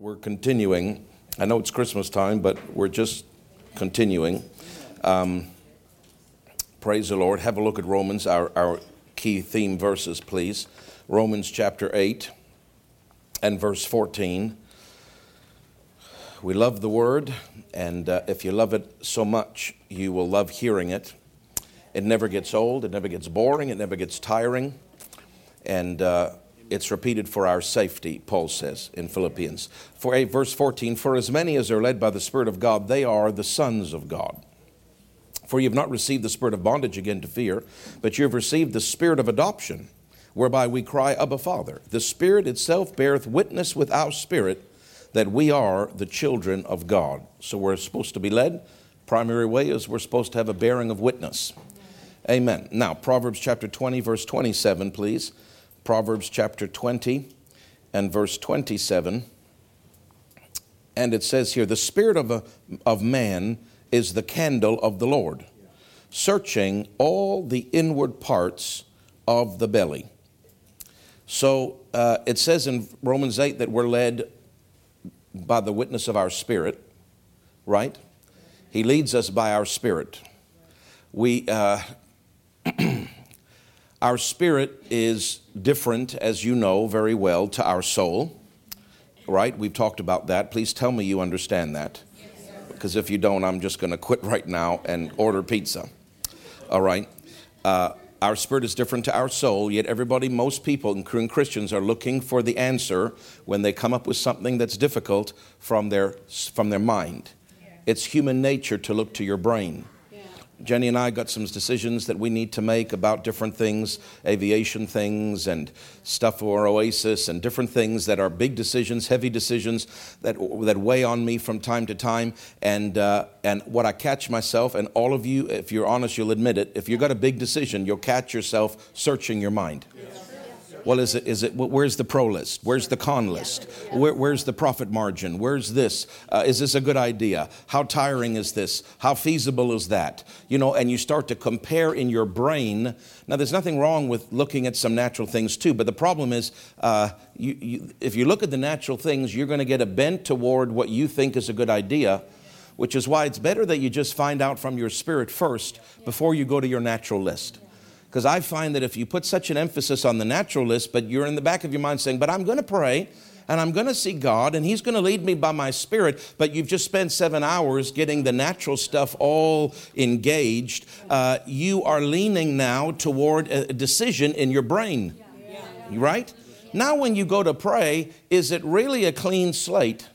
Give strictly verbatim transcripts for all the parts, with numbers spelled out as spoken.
We're continuing. I know it's Christmas time, but we're just continuing. Um, praise the Lord. Have a look at Romans, our, our key theme verses, please. Romans chapter eight and verse fourteen. We love the Word, and uh, if you love it so much, you will love hearing it. It never gets old. It never gets boring. It never gets tiring. And uh, it's repeated for our safety, Paul says in Philippians. For eight, verse fourteen, for as many as are led by the Spirit of God, they are the sons of God. For you have not received the spirit of bondage again to fear, but you have received the spirit of adoption, whereby we cry, Abba, Father. The Spirit itself beareth witness with our spirit that we are the children of God. So we're supposed to be led. Primary way is we're supposed to have a bearing of witness. Amen. Now, Proverbs chapter twenty, verse twenty-seven, please. Proverbs chapter twenty and verse twenty-seven. And it says here, the spirit of, a, of man is the candle of the Lord, searching all the inward parts of the belly. So uh, it says in Romans eight that we're led by the witness of our spirit, right? He leads us by our spirit. We... Uh, Our spirit is different, as you know very well, to our soul, right? We've talked about that. Please tell me you understand that. Because if you don't, I'm just going to quit right now and order pizza. All right? Uh, our spirit is different to our soul, yet everybody, most people, including Christians, are looking for the answer when they come up with something that's difficult from their, from their mind. It's human nature to look to your brain. Jenny and I got some decisions that we need to make about different things, aviation things and stuff for Oasis and different things that are big decisions, heavy decisions that that weigh on me from time to time. And uh, and what I catch myself, and all of you, if you're honest, you'll admit it, if you've got a big decision, you'll catch yourself searching your mind. Well, is it, is it, where's the pro list? Where's the con list? Where, where's the profit margin? Where's this? Uh, is this a good idea? How tiring is this? How feasible is that? You know, and you start to compare in your brain. Now, there's nothing wrong with looking at some natural things too, but the problem is, uh, you, you, if you look at the natural things, you're going to get a bent toward what you think is a good idea, which is why it's better that you just find out from your spirit first before you go to your natural list. Because I find that if you put such an emphasis on the natural list, but you're in the back of your mind saying, but I'm going to pray and I'm going to see God and He's going to lead me by my spirit, but you've just spent seven hours getting the natural stuff all engaged, uh, you are leaning now toward a decision in your brain, right? Now when you go to pray, is it really a clean slate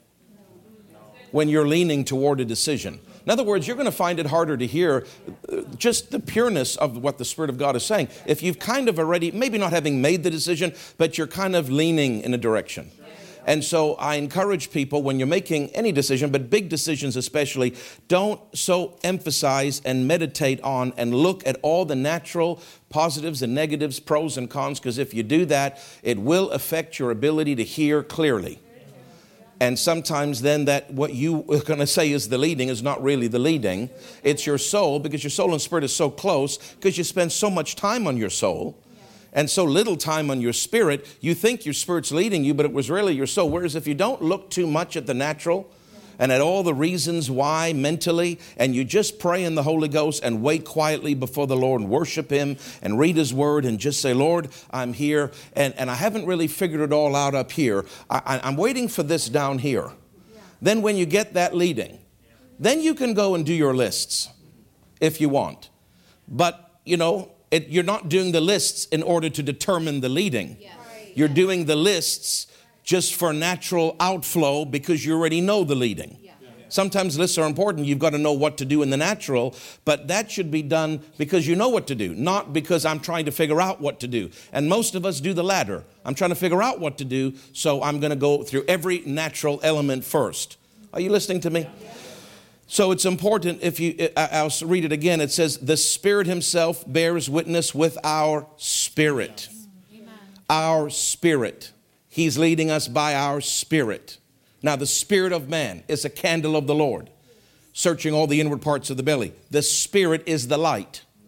when you're leaning toward a decision? In other words, you're going to find it harder to hear just the pureness of what the Spirit of God is saying. If you've kind of already, maybe not having made the decision, but you're kind of leaning in a direction. And so I encourage people when you're making any decision, but big decisions especially, don't so emphasize and meditate on and look at all the natural positives and negatives, pros and cons, because if you do that, it will affect your ability to hear clearly. And sometimes then that what you are going to say is the leading is not really the leading. It's your soul, because your soul and spirit is so close, because you spend so much time on your soul and so little time on your spirit. You think your spirit's leading you, but it was really your soul. Whereas if you don't look too much at the natural and at all the reasons why mentally, and you just pray in the Holy Ghost and wait quietly before the Lord and worship Him and read His Word and just say, Lord, I'm here, and, and I haven't really figured it all out up here. I, I'm waiting for this down here. Yeah. Then when you get that leading, then you can go and do your lists if you want. But, you know, it, you're not doing the lists in order to determine the leading. Yeah. Right. You're doing the lists just for natural outflow because you already know the leading. Yeah. Sometimes lists are important. You've got to know what to do in the natural, but that should be done because you know what to do, not because I'm trying to figure out what to do. And most of us do the latter. I'm trying to figure out what to do, so I'm going to go through every natural element first. Are you listening to me? Yeah. So it's important, if you, I'll read it again. It says, the Spirit Himself bears witness with our spirit. Amen. Our spirit. He's leading us by our spirit. Now, the spirit of man is a candle of the Lord, searching all the inward parts of the belly. The spirit is the light.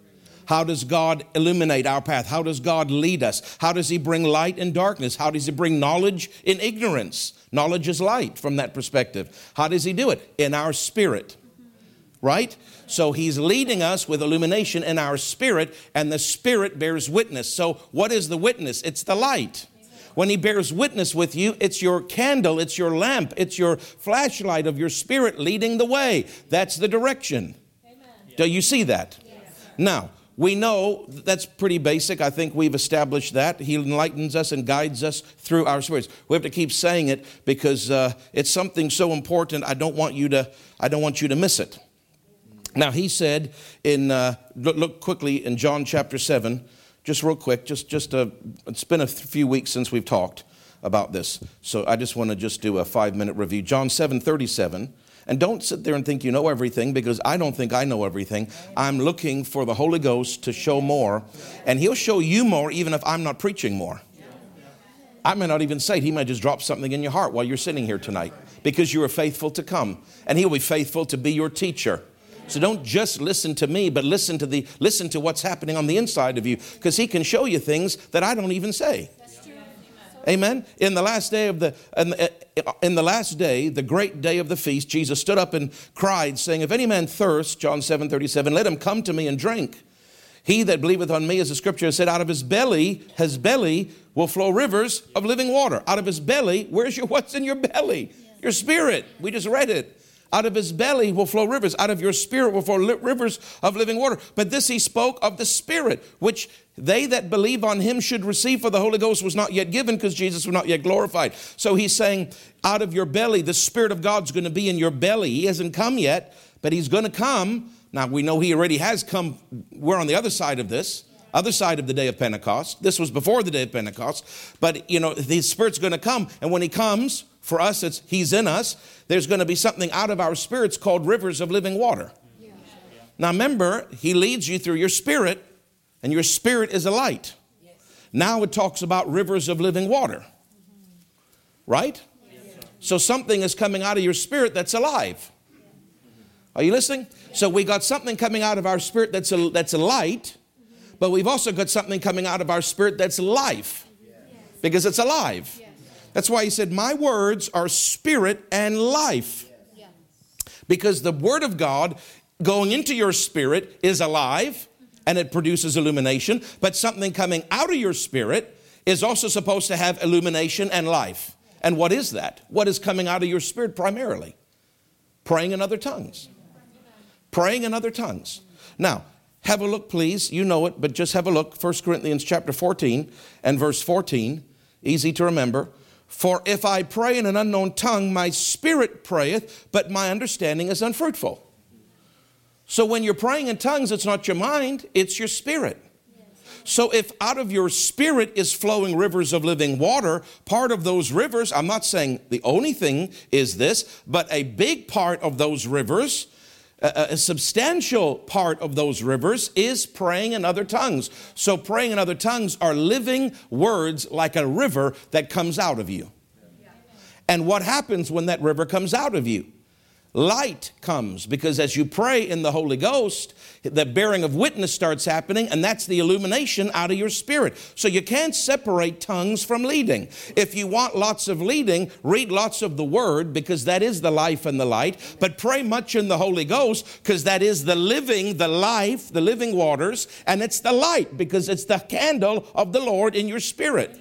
How does God illuminate our path? How does God lead us? How does he bring light in darkness? How does he bring knowledge in ignorance? Knowledge is light from that perspective. How does he do it? In our spirit, right? So he's leading us with illumination in our spirit, and the spirit bears witness. So what is the witness? It's the light. When he bears witness with you, it's your candle, it's your lamp, it's your flashlight of your spirit leading the way. That's the direction. Amen. Do you see that? Yes. Now, we know that's pretty basic. I think we've established that. He enlightens us and guides us through our spirits. We have to keep saying it because uh, it's something so important. I don't want you to, I don't want you to miss it. Now, he said in, uh, look, look quickly in John chapter seven, just real quick, just, just a, it's been a few weeks since we've talked about this. So I just want to just do a five minute review. John seven thirty-seven. And don't sit there and think you know everything, because I don't think I know everything. I'm looking for the Holy Ghost to show more. And he'll show you more even if I'm not preaching more. I may not even say it. He may just drop something in your heart while you're sitting here tonight, because you are faithful to come. And he'll be faithful to be your teacher. So don't just listen to me, but listen to the listen to what's happening on the inside of you, because he can show you things that I don't even say. Amen. In the last day of the in, in the last day, the great day of the feast, Jesus stood up and cried, saying, "If any man thirst," John seven thirty-seven, "let him come to me and drink. He that believeth on me," as the scripture has said, "out of his belly, his belly will flow rivers of living water." Out of his belly, where's your what's in your belly? Your spirit. We just read it. Out of his belly will flow rivers. Out of your spirit will flow li- rivers of living water. But this he spoke of the Spirit, which they that believe on him should receive, for the Holy Ghost was not yet given, because Jesus was not yet glorified. So he's saying, out of your belly, the Spirit of God's going to be in your belly. He hasn't come yet, but he's going to come. Now, we know he already has come. We're on the other side of this. Other side of the day of Pentecost. This was before the day of Pentecost. But, you know, the Spirit's going to come. And when he comes, for us, it's he's in us. There's going to be something out of our spirits called rivers of living water. Yeah. Now, remember, he leads you through your spirit, and your spirit is a light. Yes. Now it talks about rivers of living water. Mm-hmm. Right? Yes. So something is coming out of your spirit that's alive. Are you listening? Yes. So we got something coming out of our spirit that's a, that's a light. But we've also got something coming out of our spirit that's life, because it's alive. That's why he said, my words are spirit and life. Because the word of God going into your spirit is alive, and it produces illumination. But something coming out of your spirit is also supposed to have illumination and life. And what is that? What is coming out of your spirit primarily? Praying in other tongues. Praying in other tongues. Now, have a look, please. You know it, but just have a look. First Corinthians chapter fourteen and verse fourteen. Easy to remember. For if I pray in an unknown tongue, my spirit prayeth, but my understanding is unfruitful. So when you're praying in tongues, it's not your mind, it's your spirit. So if out of your spirit is flowing rivers of living water, part of those rivers, I'm not saying the only thing is this, but a big part of those rivers, a, a substantial part of those rivers is praying in other tongues. So praying in other tongues are living words like a river that comes out of you. And what happens when that river comes out of you? Light comes, because as you pray in the Holy Ghost, the bearing of witness starts happening, and that's the illumination out of your spirit. So you can't separate tongues from leading. If you want lots of leading, read lots of the Word, because that is the life and the light. But pray much in the Holy Ghost, because that is the living, the life, the living waters, and it's the light, because it's the candle of the Lord in your spirit.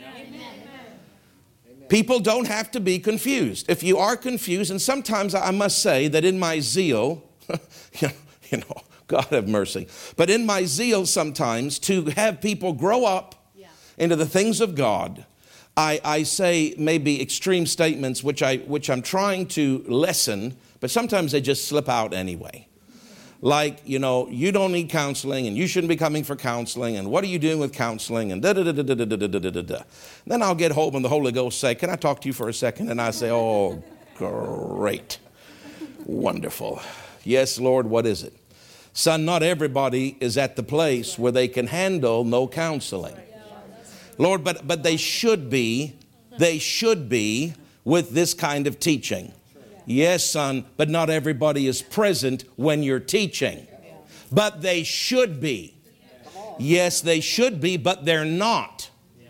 People don't have to be confused. If you are confused, and sometimes I must say that in my zeal, you know, you know, God have mercy, but in my zeal sometimes to have people grow up yeah. into the things of God, I, I say maybe extreme statements which, I, which I'm trying to lessen, but sometimes they just slip out anyway. Like, you know, you don't need counseling, and you shouldn't be coming for counseling, and what are you doing with counseling, and da da da da da da da da da da. Then I'll get home and the Holy Ghost say, can I talk to you for a second? And I say, oh, great, wonderful. Yes, Lord, what is it? Son, not everybody is at the place where they can handle no counseling. Lord, but but they should be, they should be with this kind of teaching. Yes, son, but not everybody is present when you're teaching. But they should be. Yes, they should be, but they're not.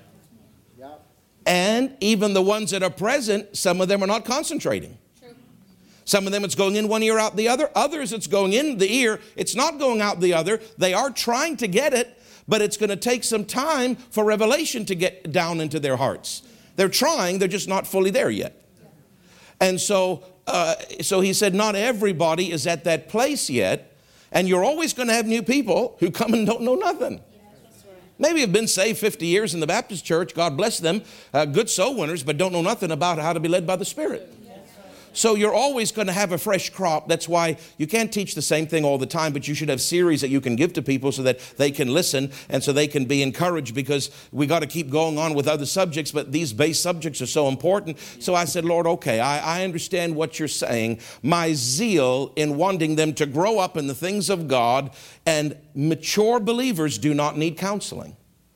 And even the ones that are present, some of them are not concentrating. Some of them it's going in one ear, out the other. Others it's going in the ear. It's not going out the other. They are trying to get it, but it's going to take some time for revelation to get down into their hearts. They're trying, they're just not fully there yet. And so, uh, so he said, not everybody is at that place yet. And you're always going to have new people who come and don't know nothing. Maybe have been saved fifty years in the Baptist church, God bless them, uh, good soul winners, but don't know nothing about how to be led by the Spirit. So you're always going to have a fresh crop. That's why you can't teach the same thing all the time, but you should have series that you can give to people so that they can listen and so they can be encouraged, because we got to keep going on with other subjects, but these base subjects are so important. So I said, Lord, okay, I, I understand what you're saying. My zeal in wanting them to grow up in the things of God, and mature believers do not need counseling.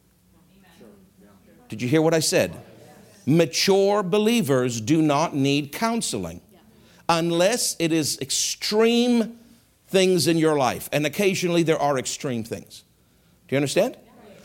Did you hear what I said? Mature believers do not need counseling. Unless it is extreme things in your life. And occasionally there are extreme things. Do you understand?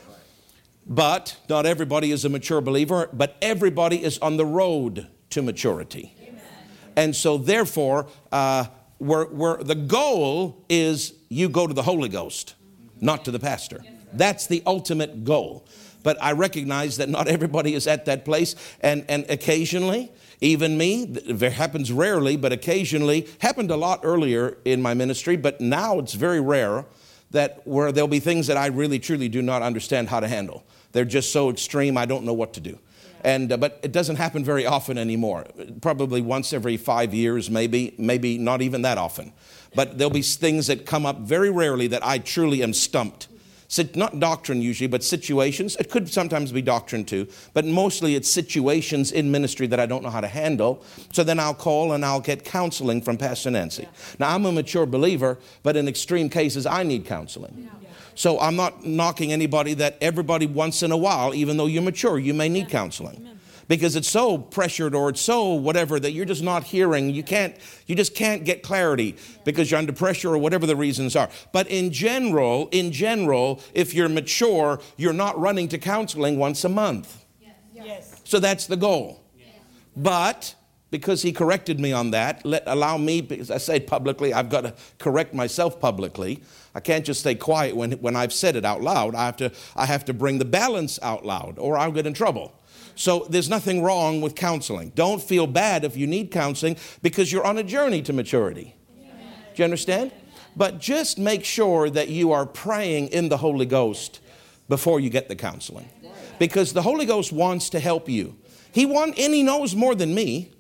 But not everybody is a mature believer, but everybody is on the road to maturity. And so therefore, uh, we're, we're, the goal is you go to the Holy Ghost, not to the pastor. That's the ultimate goal. But I recognize that not everybody is at that place. And, and occasionally, even me, it happens rarely, but occasionally, happened a lot earlier in my ministry, but now it's very rare that where there'll be things that I really, truly do not understand how to handle. They're just so extreme, I don't know what to do. And uh, but it doesn't happen very often anymore. Probably once every five years, maybe, maybe not even that often. But there'll be things that come up very rarely that I truly am stumped. Not doctrine usually, but situations. It could sometimes be doctrine too, but mostly it's situations in ministry that I don't know how to handle. So then I'll call and I'll get counseling from Pastor Nancy. Now, I'm a mature believer, but in extreme cases, I need counseling. So I'm not knocking anybody that everybody once in a while, even though you're mature, you may need counseling. Because it's so pressured or it's so whatever that you're just not hearing. You can't, you just can't get clarity because you're under pressure or whatever the reasons are. But in general, in general, if you're mature, you're not running to counseling once a month. Yes. So that's the goal. Yes. But because he corrected me on that, let allow me, because I say it publicly, I've got to correct myself publicly. I can't just stay quiet when, when I've said it out loud. I have to, I have to bring the balance out loud or I'll get in trouble. So there's nothing wrong with counseling. Don't feel bad if you need counseling because you're on a journey to maturity. Amen. Do you understand? But just make sure that you are praying in the Holy Ghost before you get the counseling. Because the Holy Ghost wants to help you. He want, and he knows more than me.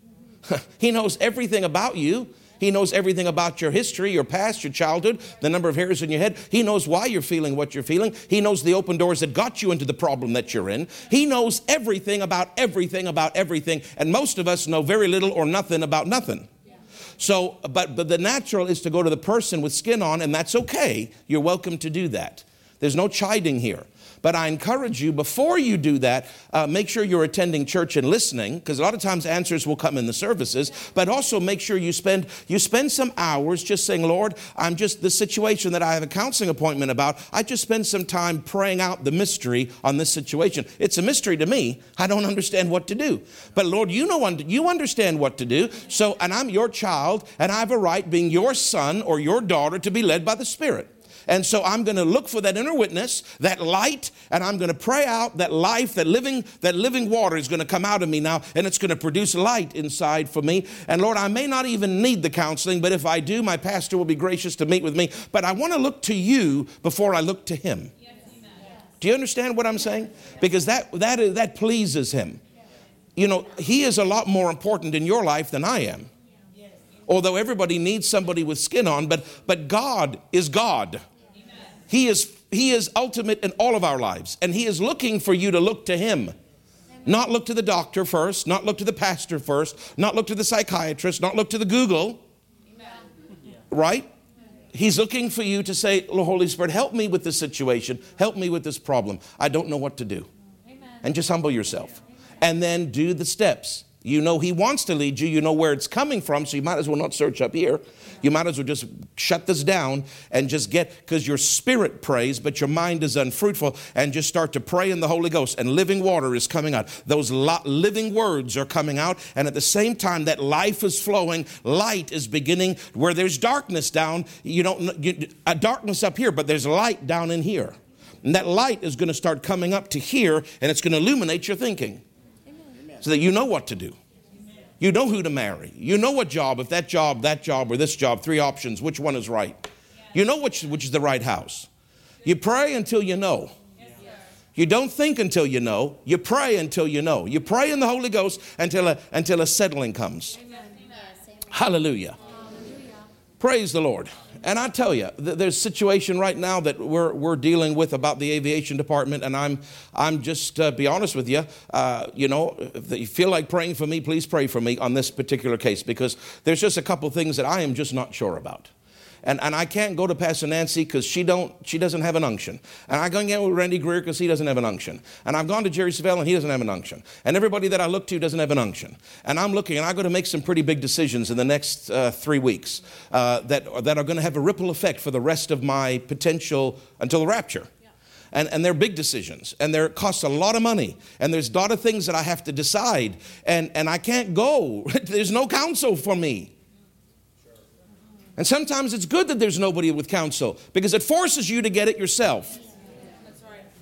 He knows everything about you. He knows everything about your history, your past, your childhood, the number of hairs in your head. He knows why you're feeling what you're feeling. He knows the open doors that got you into the problem that you're in. He knows everything about everything about everything. And most of us know very little or nothing about nothing. Yeah. So, but, but the natural is to go to the person with skin on, and that's okay. You're welcome to do that. There's no chiding here. But I encourage you, before you do that, uh, make sure you're attending church and listening, because a lot of times answers will come in the services. But also make sure you spend you spend some hours just saying, Lord, I'm just the situation that I have a counseling appointment about. I just spend some time praying out the mystery on this situation. It's a mystery to me. I don't understand what to do. But Lord, you know, you understand what to do. So, and I'm your child, and I have a right, being your son or your daughter, to be led by the Spirit. And so I'm going to look for that inner witness, that light, and I'm going to pray out that life, that living, that living water is going to come out of me now, and it's going to produce light inside for me. And Lord, I may not even need the counseling, but if I do, my pastor will be gracious to meet with me. But I want to look to you before I look to him. Yes, do you understand what I'm saying? Because that, that, is, that pleases him. You know, he is a lot more important in your life than I am. Although everybody needs somebody with skin on, but, but God is God. He is, he is ultimate in all of our lives. And he is looking for you to look to him. Not look to the doctor first. Not look to the pastor first. Not look to the psychiatrist. Not look to the Google. Right? He's looking for you to say, Holy Spirit, help me with this situation. Help me with this problem. I don't know what to do. And just humble yourself. And then do the steps. You know he wants to lead you. You know where it's coming from, so you might as well not search up here. You might as well just shut this down and just get, because your spirit prays, but your mind is unfruitful, and just start to pray in the Holy Ghost, and living water is coming out. Those lo- living words are coming out, and at the same time that life is flowing, light is beginning. Where there's darkness down, you don't, you, a darkness up here, but there's light down in here. And that light is going to start coming up to here, and it's going to illuminate your thinking. So that you know what to do. You know who to marry. You know what job, if that job, that job, or this job, three options, which one is right. You know which, which is the right house. You pray until you know. You don't think until you know. You pray until you know. You pray in the Holy Ghost until a, until a settling comes. Hallelujah. Praise the Lord. And I tell you, there's a situation right now that we're we're dealing with about the aviation department, and I'm I'm just uh, be honest with you. Uh, you know, if you feel like praying for me, please pray for me on this particular case, because there's just a couple things that I am just not sure about. And and I can't go to Pastor Nancy because she don't she doesn't have an unction. And I can't get with Randy Greer because he doesn't have an unction. And I've gone to Jerry Savelle and he doesn't have an unction. And everybody that I look to doesn't have an unction. And I'm looking, and I'm going to make some pretty big decisions in the next uh, three weeks uh, that that are going to have a ripple effect for the rest of my potential until the rapture. And, and they're big decisions, and they cost a lot of money, and there's a lot of things that I have to decide, and, and I can't go. There's no counsel for me. And sometimes it's good that there's nobody with counsel, because it forces you to get it yourself. That's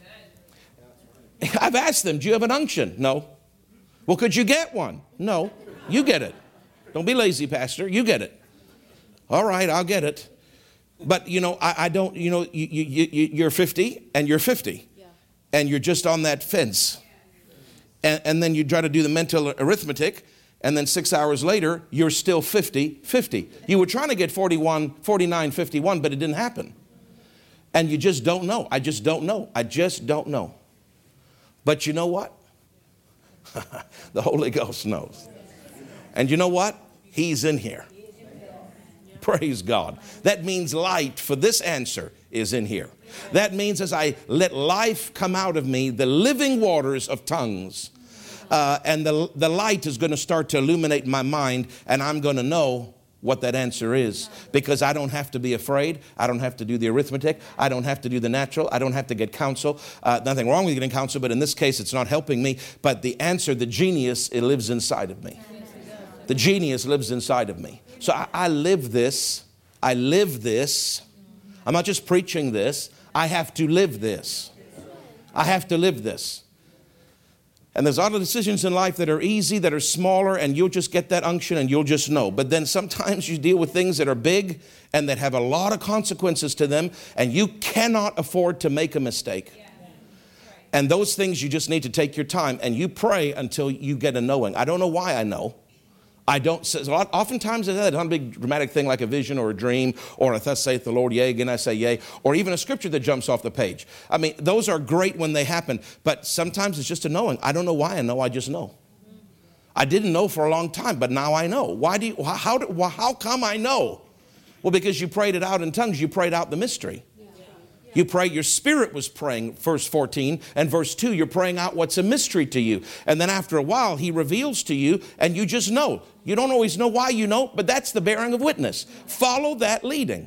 right. I've asked them, do you have an unction? No. Well, could you get one? No. You get it. Don't be lazy, Pastor. You get it. All right, I'll get it. But, you know, I, I don't, you know, you, you, you, you're fifty and you're fifty. Yeah. And you're just on that fence. And, and then you try to do the mental arithmetic. And then six hours later, you're still fifty, fifty. You were trying to get forty-one, forty-nine, fifty-one, but it didn't happen. And you just don't know. I just don't know. I just don't know. But you know what? The Holy Ghost knows. And you know what? He's in here. Praise God. That means light for this answer is in here. That means as I let life come out of me, the living waters of tongues, Uh, and the, the light is going to start to illuminate my mind, and I'm going to know what that answer is, because I don't have to be afraid. I don't have to do the arithmetic. I don't have to do the natural. I don't have to get counsel. Uh, nothing wrong with getting counsel, but in this case, it's not helping me. But the answer, the genius, it lives inside of me. The genius lives inside of me. So I, I live this. I live this. I'm not just preaching this. I have to live this. I have to live this. And there's a lot of decisions in life that are easy, that are smaller, and you'll just get that unction and you'll just know. But then sometimes you deal with things that are big and that have a lot of consequences to them, and you cannot afford to make a mistake. Yeah. Right. And those things you just need to take your time, and you pray until you get a knowing. I don't know why I know. I don't, so a lot, oftentimes it's not a big dramatic thing like a vision or a dream or a thus saith the Lord, yea, again I say yea, or even a scripture that jumps off the page. I mean, those are great when they happen, but sometimes it's just a knowing. I don't know why I know, I just know. I didn't know for a long time, but now I know. Why do you, how, do, how come I know? Well, because you prayed it out in tongues, you prayed out the mystery. You pray, your spirit was praying, verse fourteen, and verse two, you're praying out what's a mystery to you. And then after a while, he reveals to you, and you just know. You don't always know why you know, but that's the bearing of witness. Follow that leading.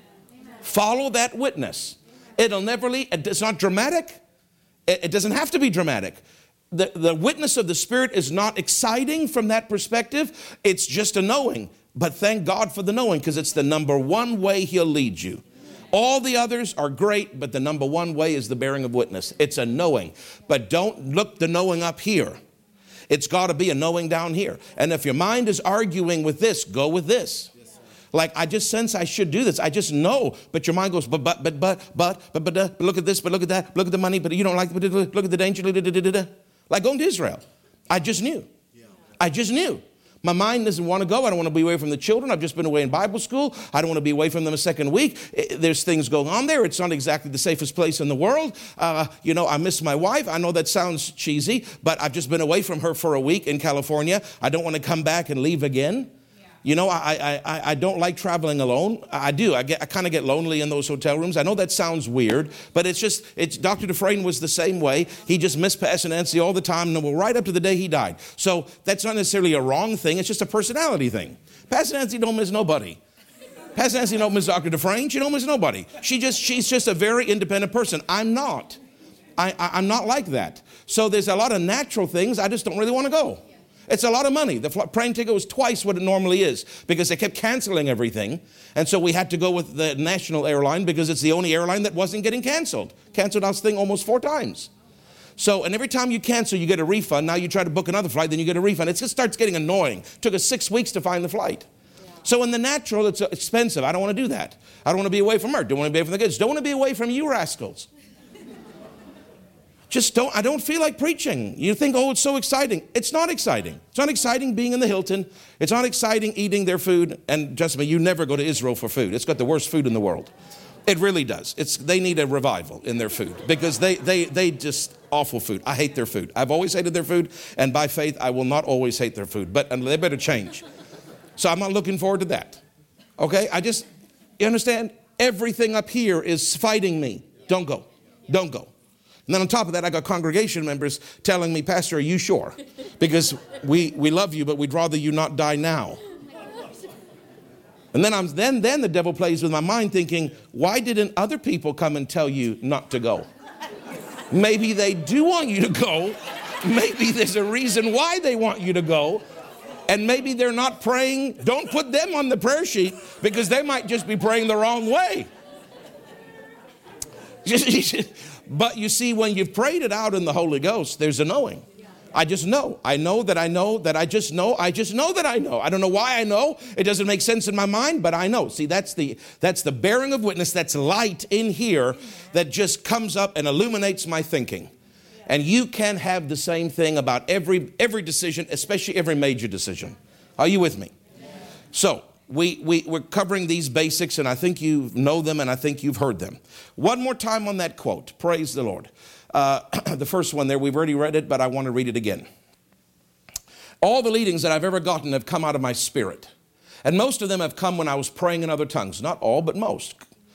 Follow that witness. It'll never lead. It's not dramatic. It doesn't have to be dramatic. The, the witness of the Spirit is not exciting from that perspective. It's just a knowing. But thank God for the knowing, because it's the number one way he'll lead you. All the others are great, but the number one way is the bearing of witness. It's a knowing. But don't look the knowing up here. It's got to be a knowing down here. And if your mind is arguing with this, go with this. Like, I just sense I should do this. I just know. But your mind goes, but, but, but, but, but, but, but, uh, but look at this, but look at that, look at the money, but you don't like, but look at the danger, da, da, da, da, da. Like going to Israel. I just knew. I just knew. My mind doesn't want to go. I don't want to be away from the children. I've just been away in Bible school. I don't want to be away from them a second week. There's things going on there. It's not exactly the safest place in the world. Uh, you know, I miss my wife. I know that sounds cheesy, but I've just been away from her for a week in California. I don't want to come back and leave again. You know, I, I, I don't like traveling alone. I do. I get, I kind of get lonely in those hotel rooms. I know that sounds weird, but it's just, it's, Doctor Dufresne was the same way. He just missed Pastor Nancy all the time, and well, right up to the day he died. So that's not necessarily a wrong thing. It's just a personality thing. Pastor Nancy don't miss nobody. Pastor Nancy don't miss Doctor Dufresne. She don't miss nobody. She just, she's just a very independent person. I'm not. I, I, I'm not like that. So there's a lot of natural things. I just don't really want to go. It's a lot of money. The plane ticket was twice what it normally is because they kept canceling everything. And so we had to go with the national airline because it's the only airline that wasn't getting canceled. Canceled our thing almost four times. So, and every time you cancel, you get a refund. Now you try to book another flight, then you get a refund. It just starts getting annoying. It took us six weeks to find the flight. Yeah. So in the natural, it's expensive. I don't want to do that. I don't want to be away from her. Don't want to be away from the kids. Don't want to be away from you rascals. Just don't, I don't feel like preaching. You think, oh, it's so exciting. It's not exciting. It's not exciting being in the Hilton. It's not exciting eating their food. And trust me, you never go to Israel for food. It's got the worst food in the world. It really does. It's, they need a revival in their food because they, they, they just awful food. I hate their food. I've always hated their food. And by faith, I will not always hate their food. But they better change. So I'm not looking forward to that. Okay? I just, you understand? Everything up here is fighting me. Don't go. Don't go. And then on top of that, I got congregation members telling me, Pastor, are you sure? Because we, we love you, but we'd rather you not die now. And then I'm then then the devil plays with my mind thinking, why didn't other people come and tell you not to go? Maybe they do want you to go. Maybe there's a reason why they want you to go. And maybe they're not praying. Don't put them on the prayer sheet because they might just be praying the wrong way. But you see, when you've prayed it out in the Holy Ghost, there's a knowing. I just know. I know that I know that I just know. I just know that I know. I don't know why I know. It doesn't make sense in my mind, but I know. See, that's the that's the bearing of witness. That's light in here that just comes up and illuminates my thinking. And you can have the same thing about every every decision, especially every major decision. Are you with me? So we, we, we're covering these basics, and I think you know them, and I think you've heard them. One more time on that quote. Praise the Lord. Uh, the first one there, we've already read it, but I want to read it again. All the leadings that I've ever gotten have come out of my spirit. And most of them have come when I was praying in other tongues. Not all, but most.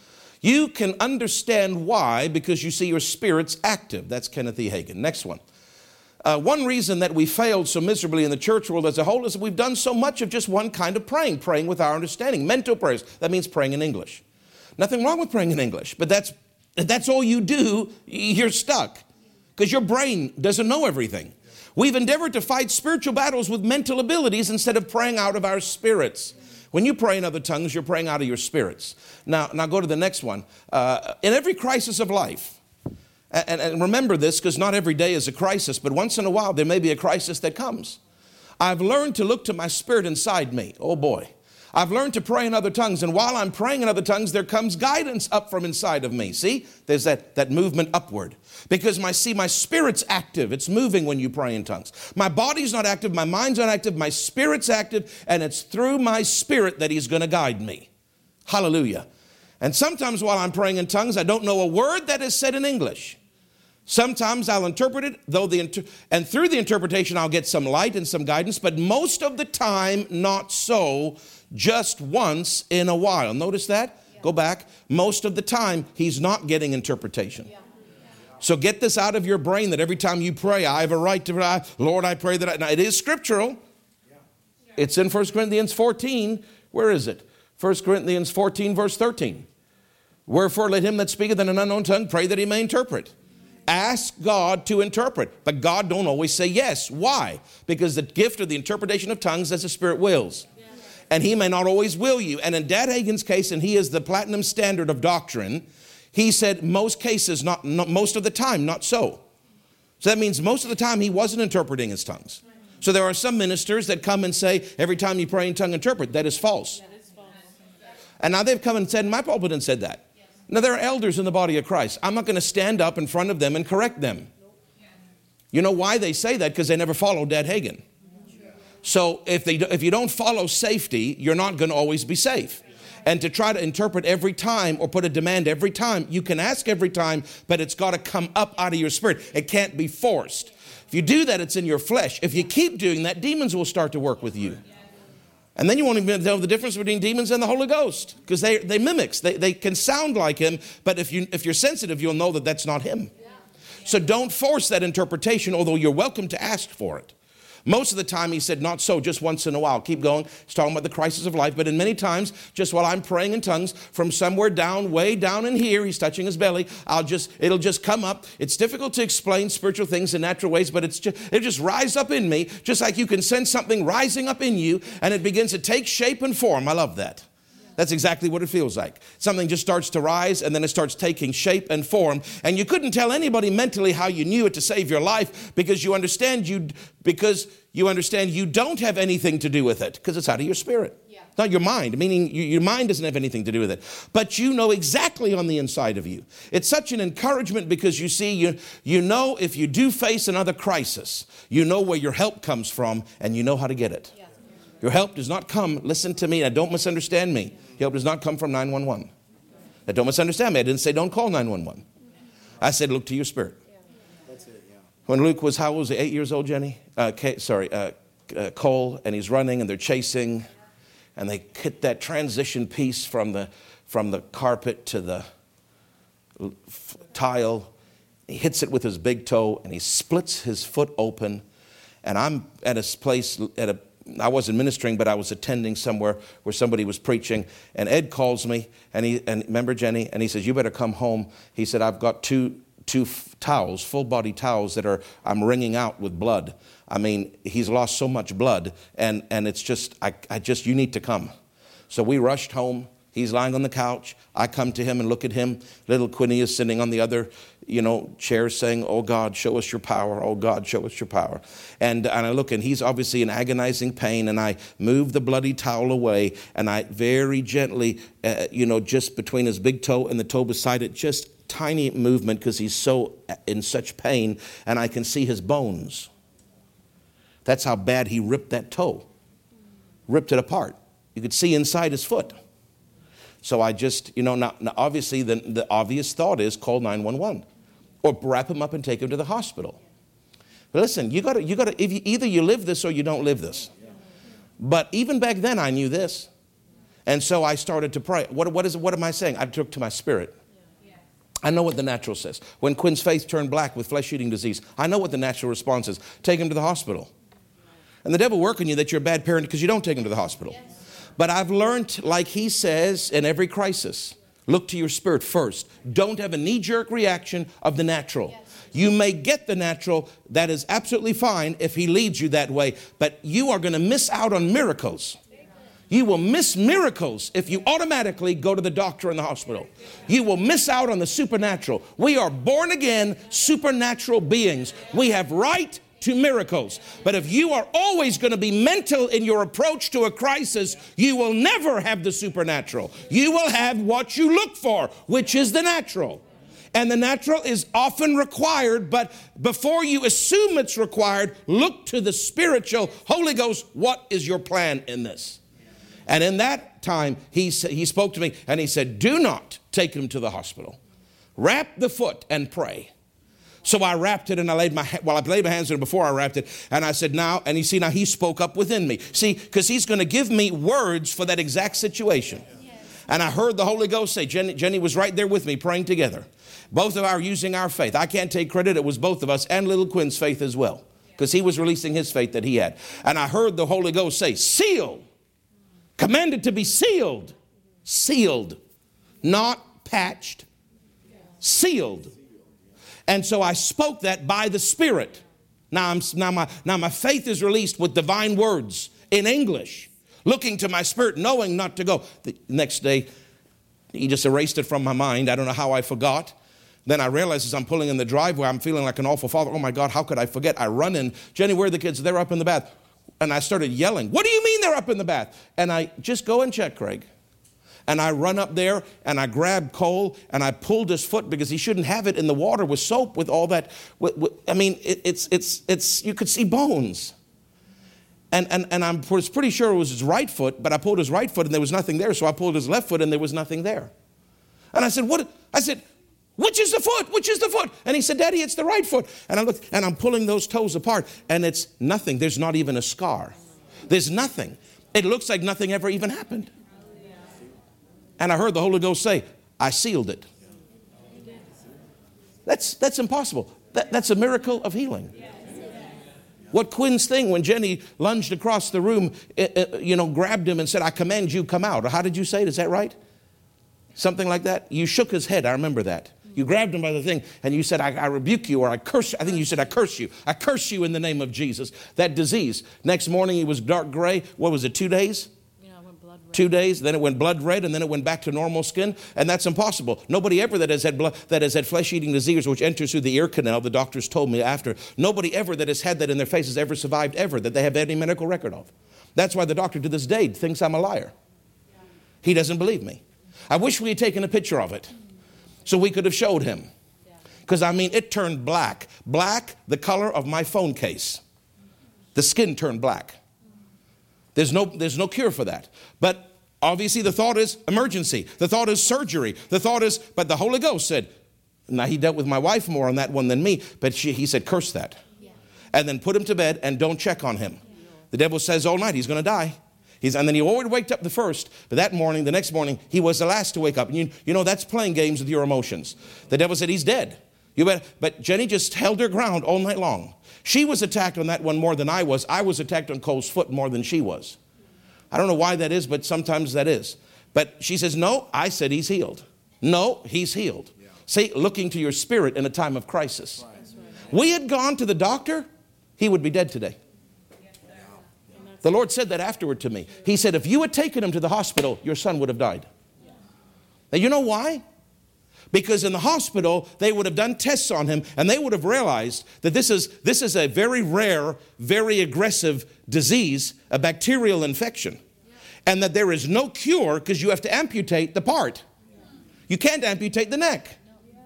You can understand why, because you see your spirit's active. That's Kenneth E. Hagin. Next one. Uh, one reason that we failed so miserably in the church world as a whole is that we've done so much of just one kind of praying, praying with our understanding. Mental prayers. That means praying in English. Nothing wrong with praying in English, but that's that's all you do, you're stuck. Because your brain doesn't know everything. We've endeavored to fight spiritual battles with mental abilities instead of praying out of our spirits. When you pray in other tongues, you're praying out of your spirits. Now, now go to the next one. Uh, in every crisis of life, and, and remember this because not every day is a crisis, but once in a while there may be a crisis that comes. I've learned to look to my spirit inside me. Oh boy. I've learned to pray in other tongues, and while I'm praying in other tongues, there comes guidance up from inside of me. See, there's that, that movement upward. Because my see, my spirit's active. It's moving when you pray in tongues. My body's not active, my mind's not active, my spirit's active, and it's through my spirit that he's going to guide me. Hallelujah. And sometimes while I'm praying in tongues, I don't know a word that is said in English. Sometimes I'll interpret it, though the inter- and through the interpretation I'll get some light and some guidance, but most of the time, not so. Just once in a while. Notice that? Yeah. Go back. Most of the time, he's not getting interpretation. Yeah. So get this out of your brain that every time you pray, I have a right to pray. Lord, I pray that I... Now, it is scriptural. Yeah. It's in First Corinthians fourteen. Where is it? First Corinthians fourteen, verse thirteen. Wherefore, let him that speaketh in an unknown tongue pray that he may interpret. Ask God to interpret. But God don't always say yes. Why? Because the gift of the interpretation of tongues as the Spirit wills. And he may not always will you. And in Dad Hagin's case, and he is the platinum standard of doctrine, he said most cases, not, not most of the time, not so. So that means most of the time he wasn't interpreting his tongues. So there are some ministers that come and say, every time you pray in tongue, interpret. That is false. That is false. And now they've come and said, my pulpit and said that. Yes. Now there are elders in the body of Christ. I'm not going to stand up in front of them and correct them. You know why they say that? Because they never followed Dad Hagin. So if they if you don't follow safety, you're not going to always be safe. And to try to interpret every time or put a demand every time, you can ask every time, but it's got to come up out of your spirit. It can't be forced. If you do that, it's in your flesh. If you keep doing that, demons will start to work with you. And then you won't even know the difference between demons and the Holy Ghost, because they, they mimics. They, they can sound like him, but if, you, if you're sensitive, you'll know that that's not him. Yeah. So don't force that interpretation, although you're welcome to ask for it. Most of the time, he said, not so, just once in a while. Keep going. He's talking about the crisis of life. But in many times, just while I'm praying in tongues, from somewhere down, way down in here, he's touching his belly, I'll just, it'll just come up. It's difficult to explain spiritual things in natural ways, but it's just, it'll just rise up in me, just like you can sense something rising up in you, and it begins to take shape and form. I love that. That's exactly what it feels like. Something just starts to rise, and then it starts taking shape and form. And you couldn't tell anybody mentally how you knew it to save your life, because you understand you because you understand you don't have anything to do with it, because it's out of your spirit. Yeah. It's not your mind, meaning you, your mind doesn't have anything to do with it. But you know exactly on the inside of you. It's such an encouragement, because you see, you, you know if you do face another crisis, you know where your help comes from, and you know how to get it. Yeah. Your help does not come, listen to me, now don't misunderstand me. Your help does not come from nine one one. Now don't misunderstand me. I didn't say don't call nine one one. I said look to your spirit. That's it, yeah. When Luke was, how old was he? Eight years old, Jenny? Uh, Kay, sorry, uh, uh, Cole, and he's running and they're chasing, and they hit that transition piece from the, from the carpet to the f- tile. He hits it with his big toe, and he splits his foot open. And I'm at a place, at a I wasn't ministering, but I was attending somewhere where somebody was preaching. And Ed calls me, and he and remember Jenny, and he says, "You better come home." He said, "I've got two two f- towels, full body towels that are I'm wringing out with blood. I mean, he's lost so much blood, and and it's just I I just you need to come." So we rushed home. He's lying on the couch. I come to him and look at him. Little Quinny is sitting on the other, you know, chair saying, "Oh God, show us your power. Oh God, show us your power." And, and I look, and he's obviously in agonizing pain. And I move the bloody towel away, and I very gently, uh, you know, just between his big toe and the toe beside it, just tiny movement, because he's so in such pain, and I can see his bones. That's how bad he ripped that toe, ripped it apart. You could see inside his foot. So I just, you know, now, now obviously the, the obvious thought is call nine one one or wrap him up and take him to the hospital. But listen, you got to, you got to, if you, either you live this or you don't live this. But even back then I knew this. And so I started to pray. What, what, is, what am I saying? I took to my spirit. I know what the natural says. When Quinn's face turned black with flesh-eating disease, I know what the natural response is. Take him to the hospital. And the devil work on you that you're a bad parent because you don't take him to the hospital. Yes. But I've learned, like he says, in every crisis, look to your spirit first. Don't have a knee-jerk reaction of the natural. Yes. You may get the natural. That is absolutely fine if he leads you that way. But you are going to miss out on miracles. You will miss miracles if you automatically go to the doctor in the hospital. You will miss out on the supernatural. We are born again supernatural beings. We have right to miracles. But if you are always going to be mental in your approach to a crisis, you will never have the supernatural. You will have what you look for, which is the natural. And the natural is often required, but before you assume it's required, look to the spiritual. Holy Ghost, what is your plan in this? And in that time, he, he spoke to me and he said, do not take him to the hospital. Wrap the foot and pray. So I wrapped it and I laid my, well, I laid my hands on it before I wrapped it. And I said, now, and you see, now he spoke up within me. See, because he's going to give me words for that exact situation. And I heard the Holy Ghost say, Jenny, Jenny was right there with me praying together. Both of our using our faith. I can't take credit. It was both of us and little Quinn's faith as well. Because he was releasing his faith that he had. And I heard the Holy Ghost say, seal. Commanded to be sealed. Sealed. Not patched. Sealed. And so I spoke that by the Spirit. Now, I'm, now, my, now my faith is released with divine words in English. Looking to my spirit, knowing not to go. The next day, he just erased it from my mind. I don't know how I forgot. Then I realized as I'm pulling in the driveway, I'm feeling like an awful father. Oh my God, how could I forget? I run in. Jenny, where are the kids? They're up in the bath. And I started yelling, what do you mean they're up in the bath? And I just go and check, Craig. And I run up there and I grabbed Cole and I pulled his foot because he shouldn't have it in the water with soap with all that. With, with, I mean, it, it's, it's, it's, you could see bones. And, and, and I was pretty sure it was his right foot, but I pulled his right foot and there was nothing there. So I pulled his left foot and there was nothing there. And I said, what? I said, which is the foot? Which is the foot? And he said, Daddy, it's the right foot. And I looked and I'm pulling those toes apart and it's nothing. There's not even a scar. There's nothing. It looks like nothing ever even happened. And I heard the Holy Ghost say, I sealed it. That's, that's impossible. That, that's a miracle of healing. What Quinn's thing when Jenny lunged across the room, uh, uh, you know, grabbed him and said, I command you, come out. Or how did you say it? Is that right? Something like that. You shook his head. I remember that. You grabbed him by the thing and you said, I, I rebuke you, or I curse you. I think you said, I curse you. I curse you in the name of Jesus. That disease. Next morning he was dark gray. What was it, two days? Two days, then it went blood red, and then it went back to normal skin, and that's impossible. Nobody ever that has had blood, that has had flesh-eating disease, which enters through the ear canal, the doctors told me after, nobody ever that has had that in their face has ever survived ever, that they have any medical record of. That's why the doctor to this day thinks I'm a liar. He doesn't believe me. I wish we had taken a picture of it so we could have showed him. Because, I mean, it turned black. Black, the color of my phone case. The skin turned black. There's no, there's no cure for that. But obviously the thought is emergency. The thought is surgery. The thought is, but the Holy Ghost said, now he dealt with my wife more on that one than me, but she, he said, curse that. Yeah. And then put him to bed and don't check on him. Yeah. The devil says all night he's going to die. He's, and then he always waked up the first, but that morning, the next morning, he was the last to wake up. And you, you know, that's playing games with your emotions. The devil said he's dead. You better, but Jenny just held her ground all night long. She was attacked on that one more than I was. I was attacked on Cole's foot more than she was. I don't know why that is, but sometimes that is. But she says, no, I said he's healed. No, he's healed. Yeah. See, looking to your spirit in a time of crisis. Right. Right. We had gone to the doctor, he would be dead today. Yeah. The Lord said that afterward to me. He said, if you had taken him to the hospital, your son would have died. Yeah. Now, you know why? Because in the hospital, they would have done tests on him, and they would have realized that this is, this is a very rare, very aggressive disease, a bacterial infection, and that there is no cure because you have to amputate the part. You can't amputate the neck.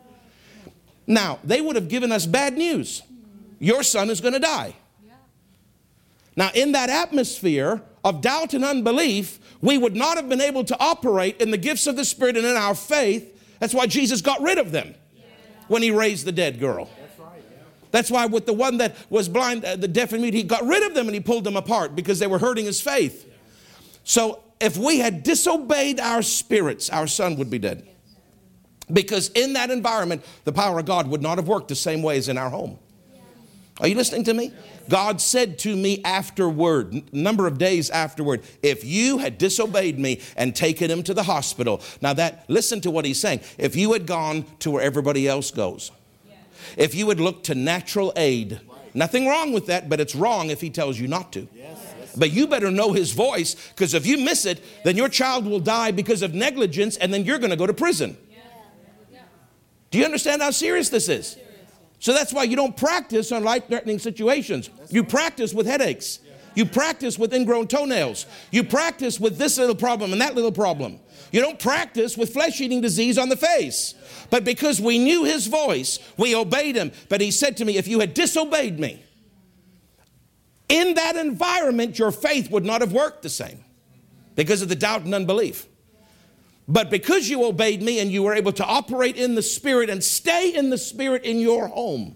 Now, they would have given us bad news. Your son is going to die. Now, in that atmosphere of doubt and unbelief, we would not have been able to operate in the gifts of the Spirit and in our faith. That's why Jesus got rid of them when he raised the dead girl. That's why with the one that was blind, uh, the deaf and mute, he got rid of them and he pulled them apart because they were hurting his faith. So if we had disobeyed our spirits, our son would be dead. Because in that environment, the power of God would not have worked the same way as in our home. Are you listening to me? God said to me afterward, a number of days afterward, if you had disobeyed me and taken him to the hospital. Now that, listen to what he's saying. If you had gone to where everybody else goes. If you had looked to natural aid. Nothing wrong with that, but it's wrong if he tells you not to. But you better know his voice, because if you miss it, then your child will die because of negligence, and then you're going to go to prison. Do you understand how serious this is? So that's why you don't practice on life-threatening situations. You practice with headaches. You practice with ingrown toenails. You practice with this little problem and that little problem. You don't practice with flesh-eating disease on the face. But because we knew his voice, we obeyed him. But he said to me, if you had disobeyed me, in that environment, your faith would not have worked the same because of the doubt and unbelief. But because you obeyed me and you were able to operate in the Spirit and stay in the Spirit in your home,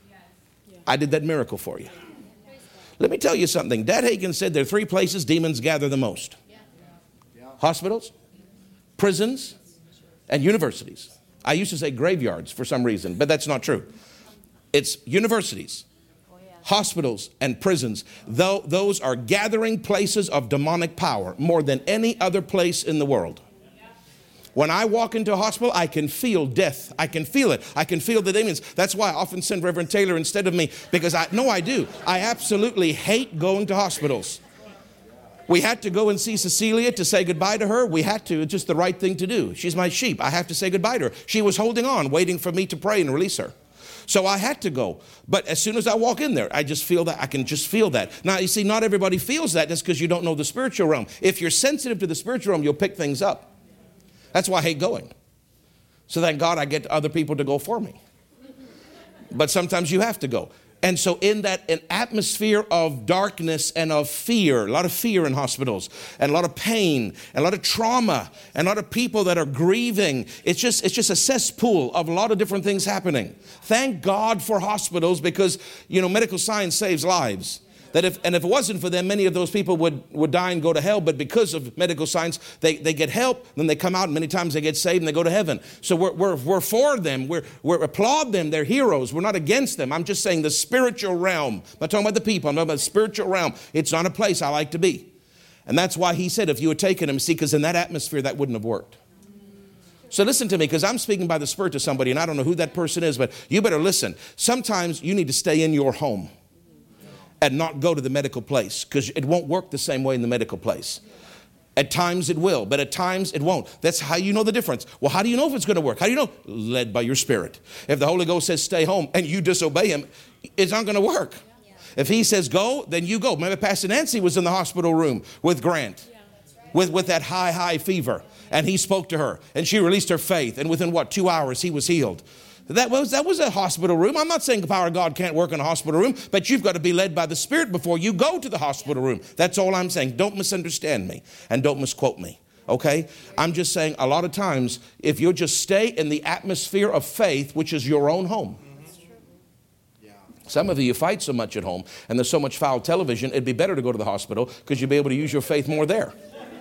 I did that miracle for you. Let me tell you something. Dad Hagin said there are three places demons gather the most. Hospitals, prisons, and universities. I used to say graveyards for some reason, but that's not true. It's universities, hospitals, and prisons. Though those are gathering places of demonic power more than any other place in the world. When I walk into a hospital, I can feel death. I can feel it. I can feel the demons. That's why I often send Reverend Taylor instead of me, because I no, I do. I absolutely hate going to hospitals. We had to go and see Cecilia to say goodbye to her. We had to. It's just the right thing to do. She's my sheep. I have to say goodbye to her. She was holding on, waiting for me to pray and release her. So I had to go. But as soon as I walk in there, I just feel that. I can just feel that. Now, you see, not everybody feels that. That's because you don't know the spiritual realm. If you're sensitive to the spiritual realm, you'll pick things up. That's why I hate going. So thank God I get other people to go for me. But sometimes you have to go. And so in that an atmosphere of darkness and of fear, a lot of fear in hospitals, and a lot of pain, and a lot of trauma, and a lot of people that are grieving. It's just, it's just a cesspool of a lot of different things happening. Thank God for hospitals because, you know, medical science saves lives. That if, and if it wasn't for them, many of those people would, would die and go to hell. But because of medical science, they, they get help. Then they come out, and many times they get saved and they go to heaven. So we're, we're, we're for them. We're, we're applaud them. They're heroes. We're not against them. I'm just saying the spiritual realm. I'm not talking about the people. I'm talking about the spiritual realm. It's not a place I like to be. And that's why he said if you had taken him, see, because in that atmosphere, that wouldn't have worked. So listen to me, because I'm speaking by the Spirit to somebody, and I don't know who that person is, but you better listen. Sometimes you need to stay in your home and not go to the medical place, because it won't work the same way in the medical place. At times it will, but at times it won't. That's how you know the difference. Well, how do you know if it's going to work? How do you know? Led by your Spirit. If the Holy Ghost says stay home and you disobey him, it's not going to work. If he says go, then you go. Remember, Pastor Nancy was in the hospital room with Grant, with, with that high, high fever. And he spoke to her, and she released her faith. And within, what, two hours, he was healed. That was, that was a hospital room. I'm not saying the power of God can't work in a hospital room, but you've got to be led by the Spirit before you go to the hospital room. That's all I'm saying. Don't misunderstand me, and don't misquote me, okay? I'm just saying a lot of times, if you'll just stay in the atmosphere of faith, which is your own home. Some of you fight so much at home, and there's so much foul television, it'd be better to go to the hospital because you'll be able to use your faith more there.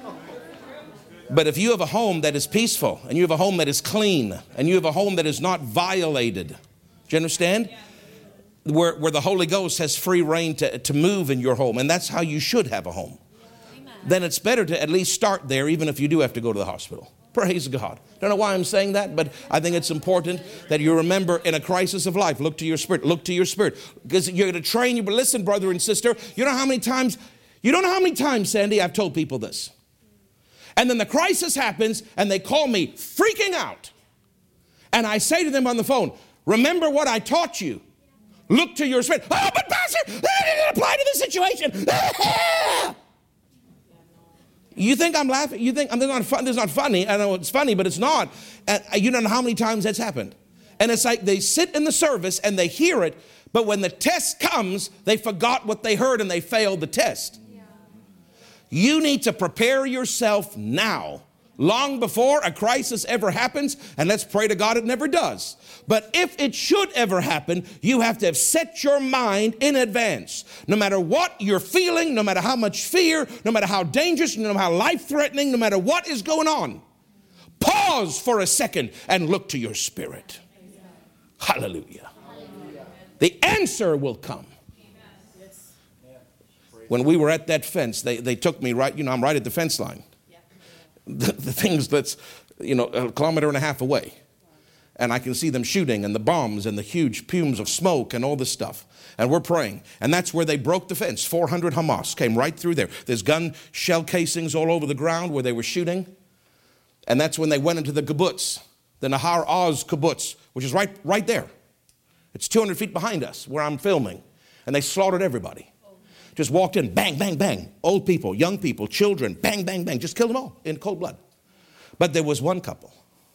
But if you have a home that is peaceful, and you have a home that is clean, and you have a home that is not violated, do you understand? Where, where the Holy Ghost has free reign to, to move in your home, and that's how you should have a home. Amen. Then it's better to at least start there, even if you do have to go to the hospital. Praise God. Don't know why I'm saying that, but I think it's important that you remember in a crisis of life, look to your spirit, look to your spirit. Because you're going to train you, but listen, brother and sister, you know how many times, you don't know how many times, Sandy, I've told people this. And then the crisis happens, and they call me freaking out. And I say to them on the phone, remember what I taught you. Look to your spirit. Oh, but Pastor, that didn't apply to this situation. You think I'm laughing? You think I'm not fun? This is not funny. I know it's funny, but it's not. And you don't know how many times that's happened. And it's like they sit in the service and they hear it, but when the test comes, they forgot what they heard and they failed the test. You need to prepare yourself now, long before a crisis ever happens, and let's pray to God it never does. But if it should ever happen, you have to have set your mind in advance. No matter what you're feeling, no matter how much fear, no matter how dangerous, no matter how life-threatening, no matter what is going on, pause for a second and look to your spirit. Hallelujah. Hallelujah. The answer will come. When we were at that fence, they, they took me right, you know, I'm right at the fence line. Yeah. The, the thing's that's, you know, a kilometer and a half away. And I can see them shooting and the bombs and the huge fumes of smoke and all this stuff. And we're praying. And that's where they broke the fence. four hundred Hamas came right through there. There's gun shell casings all over the ground where they were shooting. And that's when they went into the kibbutz, the Nahar Oz kibbutz, which is right, right there. It's two hundred feet behind us where I'm filming. And they slaughtered everybody. Just walked in, bang, bang, bang. Old people, young people, children, bang, bang, bang. Just killed them all in cold blood. But there was one couple.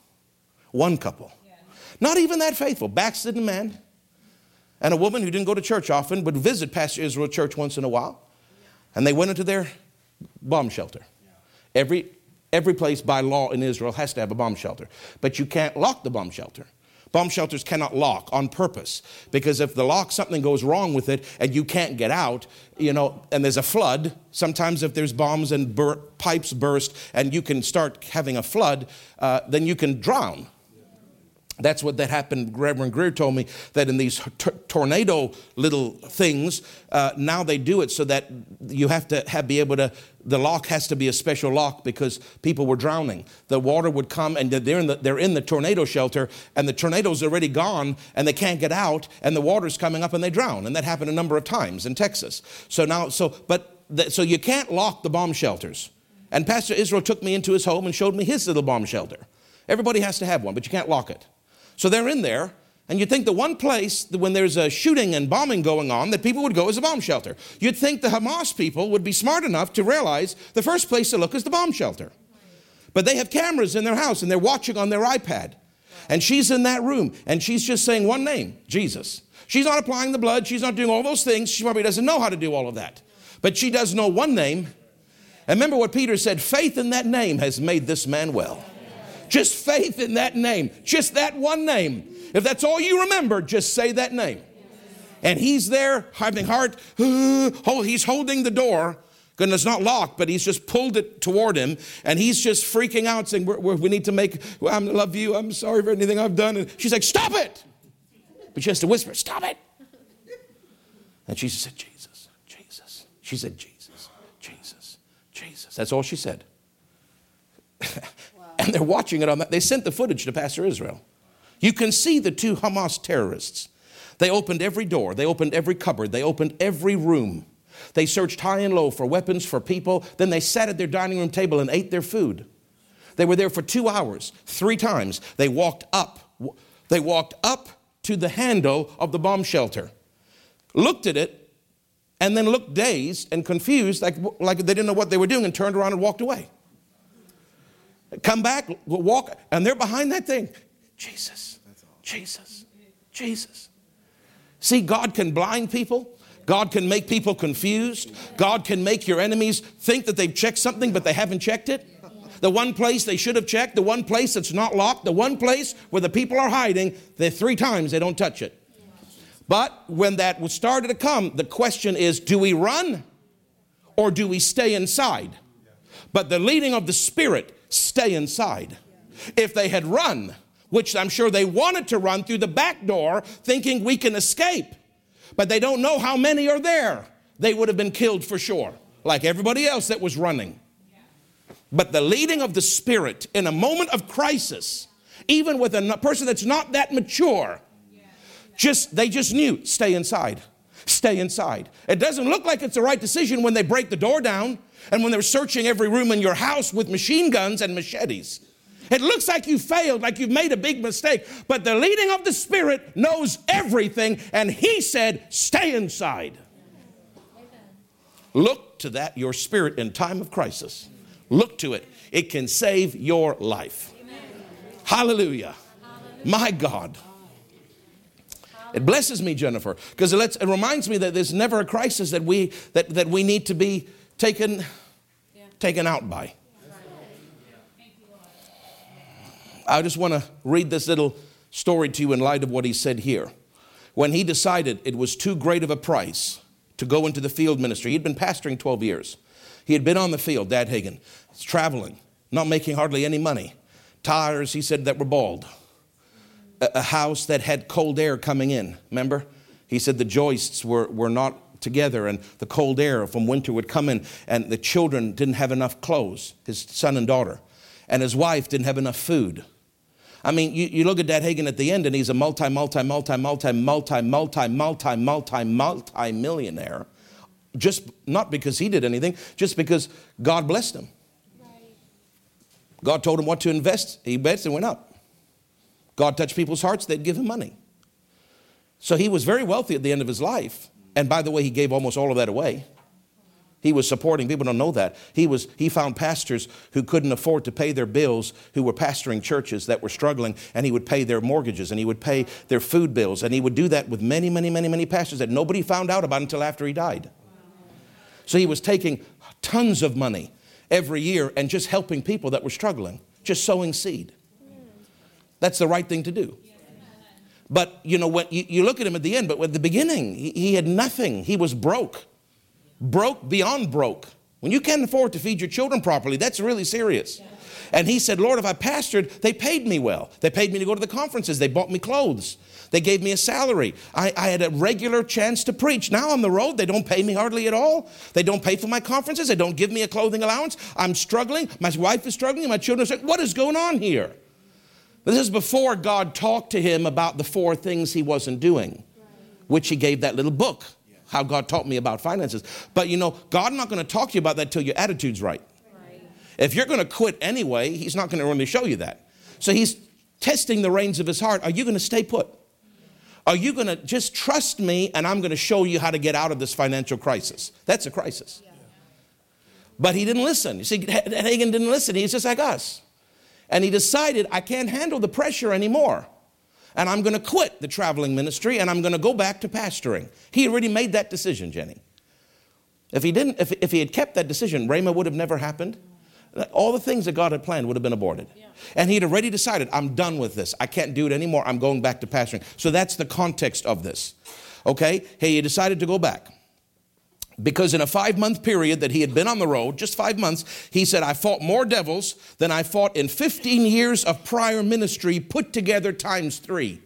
One couple. Yeah. Not even that faithful. Backslidden man. And a woman who didn't go to church often, would visit Pastor Israel Church once in a while. And they went into their bomb shelter. Yeah. Every, every place by law in Israel has to have a bomb shelter. But you can't lock the bomb shelter. Bomb shelters cannot lock on purpose, because if the lock, something goes wrong with it and you can't get out, you know, and there's a flood, sometimes if there's bombs and bur- pipes burst and you can start having a flood, uh, then you can drown. That's what that happened. Reverend Greer told me that in these t- tornado little things, uh, now they do it so that you have to have, be able to, the lock has to be a special lock because people were drowning. The water would come and they're in the, they're in the tornado shelter and the tornado's already gone and they can't get out and the water's coming up and they drown. And that happened a number of times in Texas. So now, so, but, the, so you can't lock the bomb shelters. And Pastor Israel took me into his home and showed me his little bomb shelter. Everybody has to have one, but you can't lock it. So they're in there, and you'd think the one place that when there's a shooting and bombing going on that people would go is a bomb shelter. You'd think the Hamas people would be smart enough to realize the first place to look is the bomb shelter. But they have cameras in their house, and they're watching on their iPad. And she's in that room, and she's just saying one name, Jesus. She's not applying the blood. She's not doing all those things. She probably doesn't know how to do all of that. But she does know one name. And remember what Peter said, faith in that name has made this man well. Just faith in that name. Just that one name. If that's all you remember, just say that name. And he's there having heart, oh, he's holding the door. And it's not locked, but he's just pulled it toward him. And he's just freaking out saying, we're, we're, we need to make, well, I love you. I'm sorry for anything I've done. And she's like, stop it. But she has to whisper, stop it. And Jesus said, Jesus, Jesus. She said, Jesus, Jesus, Jesus. That's all she said. Wow. And they're watching it on that. They sent the footage to Pastor Israel. You can see the two Hamas terrorists. They opened every door. They opened every cupboard. They opened every room. They searched high and low for weapons, for people. Then they sat at their dining room table and ate their food. They were there for two hours, three times. They walked up. They walked up to the handle of the bomb shelter, looked at it, and then looked dazed and confused, like, like they didn't know what they were doing, and turned around and walked away. Come back, walk, and they're behind that thing. Jesus, Jesus, Jesus. See, God can blind people. God can make people confused. God can make your enemies think that they've checked something, but they haven't checked it. The one place they should have checked, the one place that's not locked, the one place where the people are hiding, the three times they don't touch it. But when that was started to come, the question is, do we run or do we stay inside? But the leading of the Spirit, stay inside. If they had run, which I'm sure they wanted to run through the back door, thinking we can escape, but they don't know how many are there, they would have been killed for sure, like everybody else that was running. But the leading of the Spirit in a moment of crisis, even with a person that's not that mature, just they just knew, stay inside, stay inside. It doesn't look like it's the right decision when they break the door down and when they're searching every room in your house with machine guns and machetes. It looks like you failed, like you've made a big mistake. But the leading of the Spirit knows everything. And he said, stay inside. Amen. Look to that, your spirit in time of crisis. Look to it. It can save your life. Amen. Hallelujah. Hallelujah. My God. Hallelujah. It blesses me, Jennifer, because it, lets, it reminds me that there's never a crisis that we, that, that we need to be taken, yeah. taken out by. I just want to read this little story to you in light of what he said here. When he decided it was too great of a price to go into the field ministry, he'd been pastoring twelve years. He had been on the field, Dad Hagin, traveling, not making hardly any money. Tires, he said, that were bald. A, a house that had cold air coming in, remember? He said the joists were, were not together and the cold air from winter would come in, and the children didn't have enough clothes, his son and daughter, and his wife didn't have enough food. I mean, you, you look at Dad Hagin at the end, and he's a multi, multi, multi, multi, multi, multi, multi, multi, multi millionaire. Just not because he did anything, just because God blessed him. Right. God told him what to invest. He invested and went up. God touched people's hearts, they'd give him money. So he was very wealthy at the end of his life. And by the way, he gave almost all of that away. He was supporting, people don't know that. He was. He found pastors who couldn't afford to pay their bills, who were pastoring churches that were struggling, and he would pay their mortgages, and he would pay their food bills, and he would do that with many, many, many, many pastors that nobody found out about until after he died. So he was taking tons of money every year and just helping people that were struggling, just sowing seed. That's the right thing to do. But, you know, when you, you look at him at the end, but at the beginning, he, he had nothing. He was broke. Broke beyond broke. When you can't afford to feed your children properly, that's really serious. And he said, Lord, if I pastored, they paid me well. They paid me to go to the conferences. They bought me clothes. They gave me a salary. I, I had a regular chance to preach. Now on the road, they don't pay me hardly at all. They don't pay for my conferences. They don't give me a clothing allowance. I'm struggling. My wife is struggling. My children are struggling. What is going on here? This is before God talked to him about the four things he wasn't doing, which he gave that little book, How God Taught Me About Finances. But you know, God's not going to talk to you about that till your attitude's right. Right. If you're going to quit anyway, he's not going to really show you that. So he's testing the reins of his heart. Are you going to stay put? Are you going to just trust me and I'm going to show you how to get out of this financial crisis? That's a crisis. Yeah. But he didn't listen. You see, Hagin didn't listen. He's just like us. And he decided, I can't handle the pressure anymore. And I'm going to quit the traveling ministry and I'm going to go back to pastoring. He already made that decision, Jenny. If he didn't, if, if he had kept that decision, Rhema would have never happened. All the things that God had planned would have been aborted. Yeah. And he'd already decided, I'm done with this. I can't do it anymore. I'm going back to pastoring. So that's the context of this. Okay, he decided to go back. Because in a five-month period that he had been on the road, just five months, he said, I fought more devils than I fought in fifteen years of prior ministry put together times three.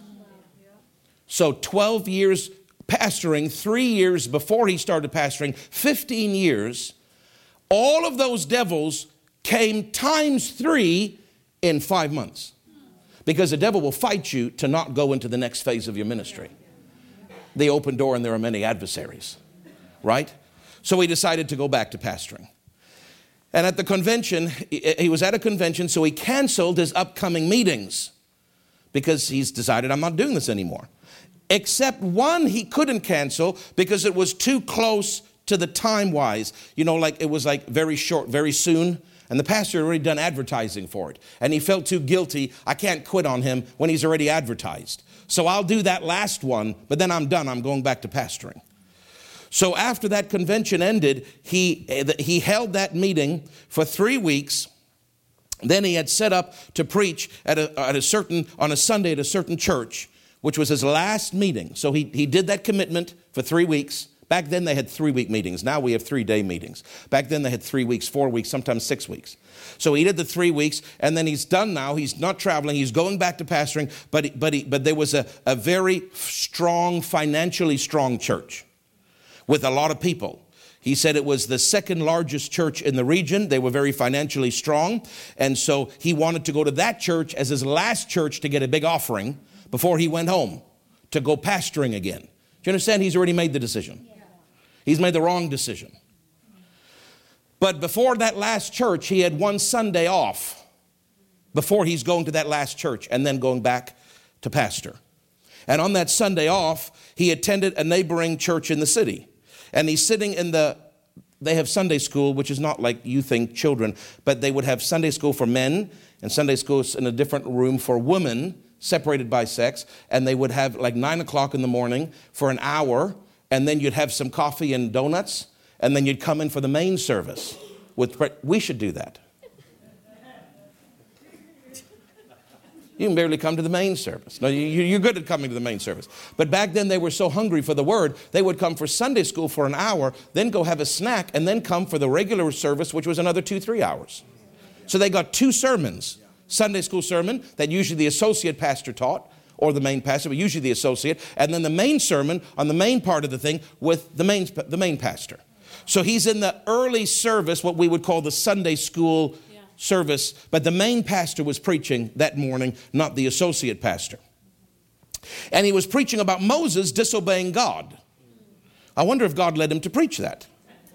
So twelve years pastoring, three years before he started pastoring, fifteen years. All of those devils came times three in five months. Because the devil will fight you to not go into the next phase of your ministry. The open door, and there are many adversaries. Right? So he decided to go back to pastoring. And at the convention, he was at a convention, so he canceled his upcoming meetings because he's decided, I'm not doing this anymore. Except one he couldn't cancel because it was too close to the time-wise. You know, like it was like very short, very soon. And the pastor had already done advertising for it. And he felt too guilty. I can't quit on him when he's already advertised. So I'll do that last one, but then I'm done. I'm going back to pastoring. So after that convention ended, he, he held that meeting for three weeks. Then he had set up to preach at a, at a certain, on a Sunday at a certain church, which was his last meeting. So he, he did that commitment for three weeks. Back then they had three-week meetings. Now we have three-day meetings. Back then they had three weeks, four weeks, sometimes six weeks. So he did the three weeks, and then he's done now. He's not traveling. He's going back to pastoring, but, but, he, but there was a, a very strong, financially strong church with a lot of people. He said it was the second largest church in the region. They were very financially strong. And so he wanted to go to that church as his last church to get a big offering before he went home to go pastoring again. Do you understand? He's already made the decision. He's made the wrong decision. But before that last church, he had one Sunday off before he's going to that last church and then going back to pastor. And on that Sunday off, he attended a neighboring church in the city. And he's sitting in the, they have Sunday school, which is not like you think children, but they would have Sunday school for men and Sunday school in a different room for women, separated by sex. And they would have like nine o'clock in the morning for an hour. And then you'd have some coffee and donuts. And then you'd come in for the main service. With, we should do that. You can barely come to the main service. No, you, you're good at coming to the main service. But back then they were so hungry for the word, they would come for Sunday school for an hour, then go have a snack, and then come for the regular service, which was another two, three hours. So they got two sermons. Sunday school sermon that usually the associate pastor taught, or the main pastor, but usually the associate, and then the main sermon on the main part of the thing with the main, the main pastor. So he's in the early service, what we would call the Sunday school service, but the main pastor was preaching that morning, not the associate pastor. And he was preaching about Moses disobeying God. I wonder if God led him to preach that.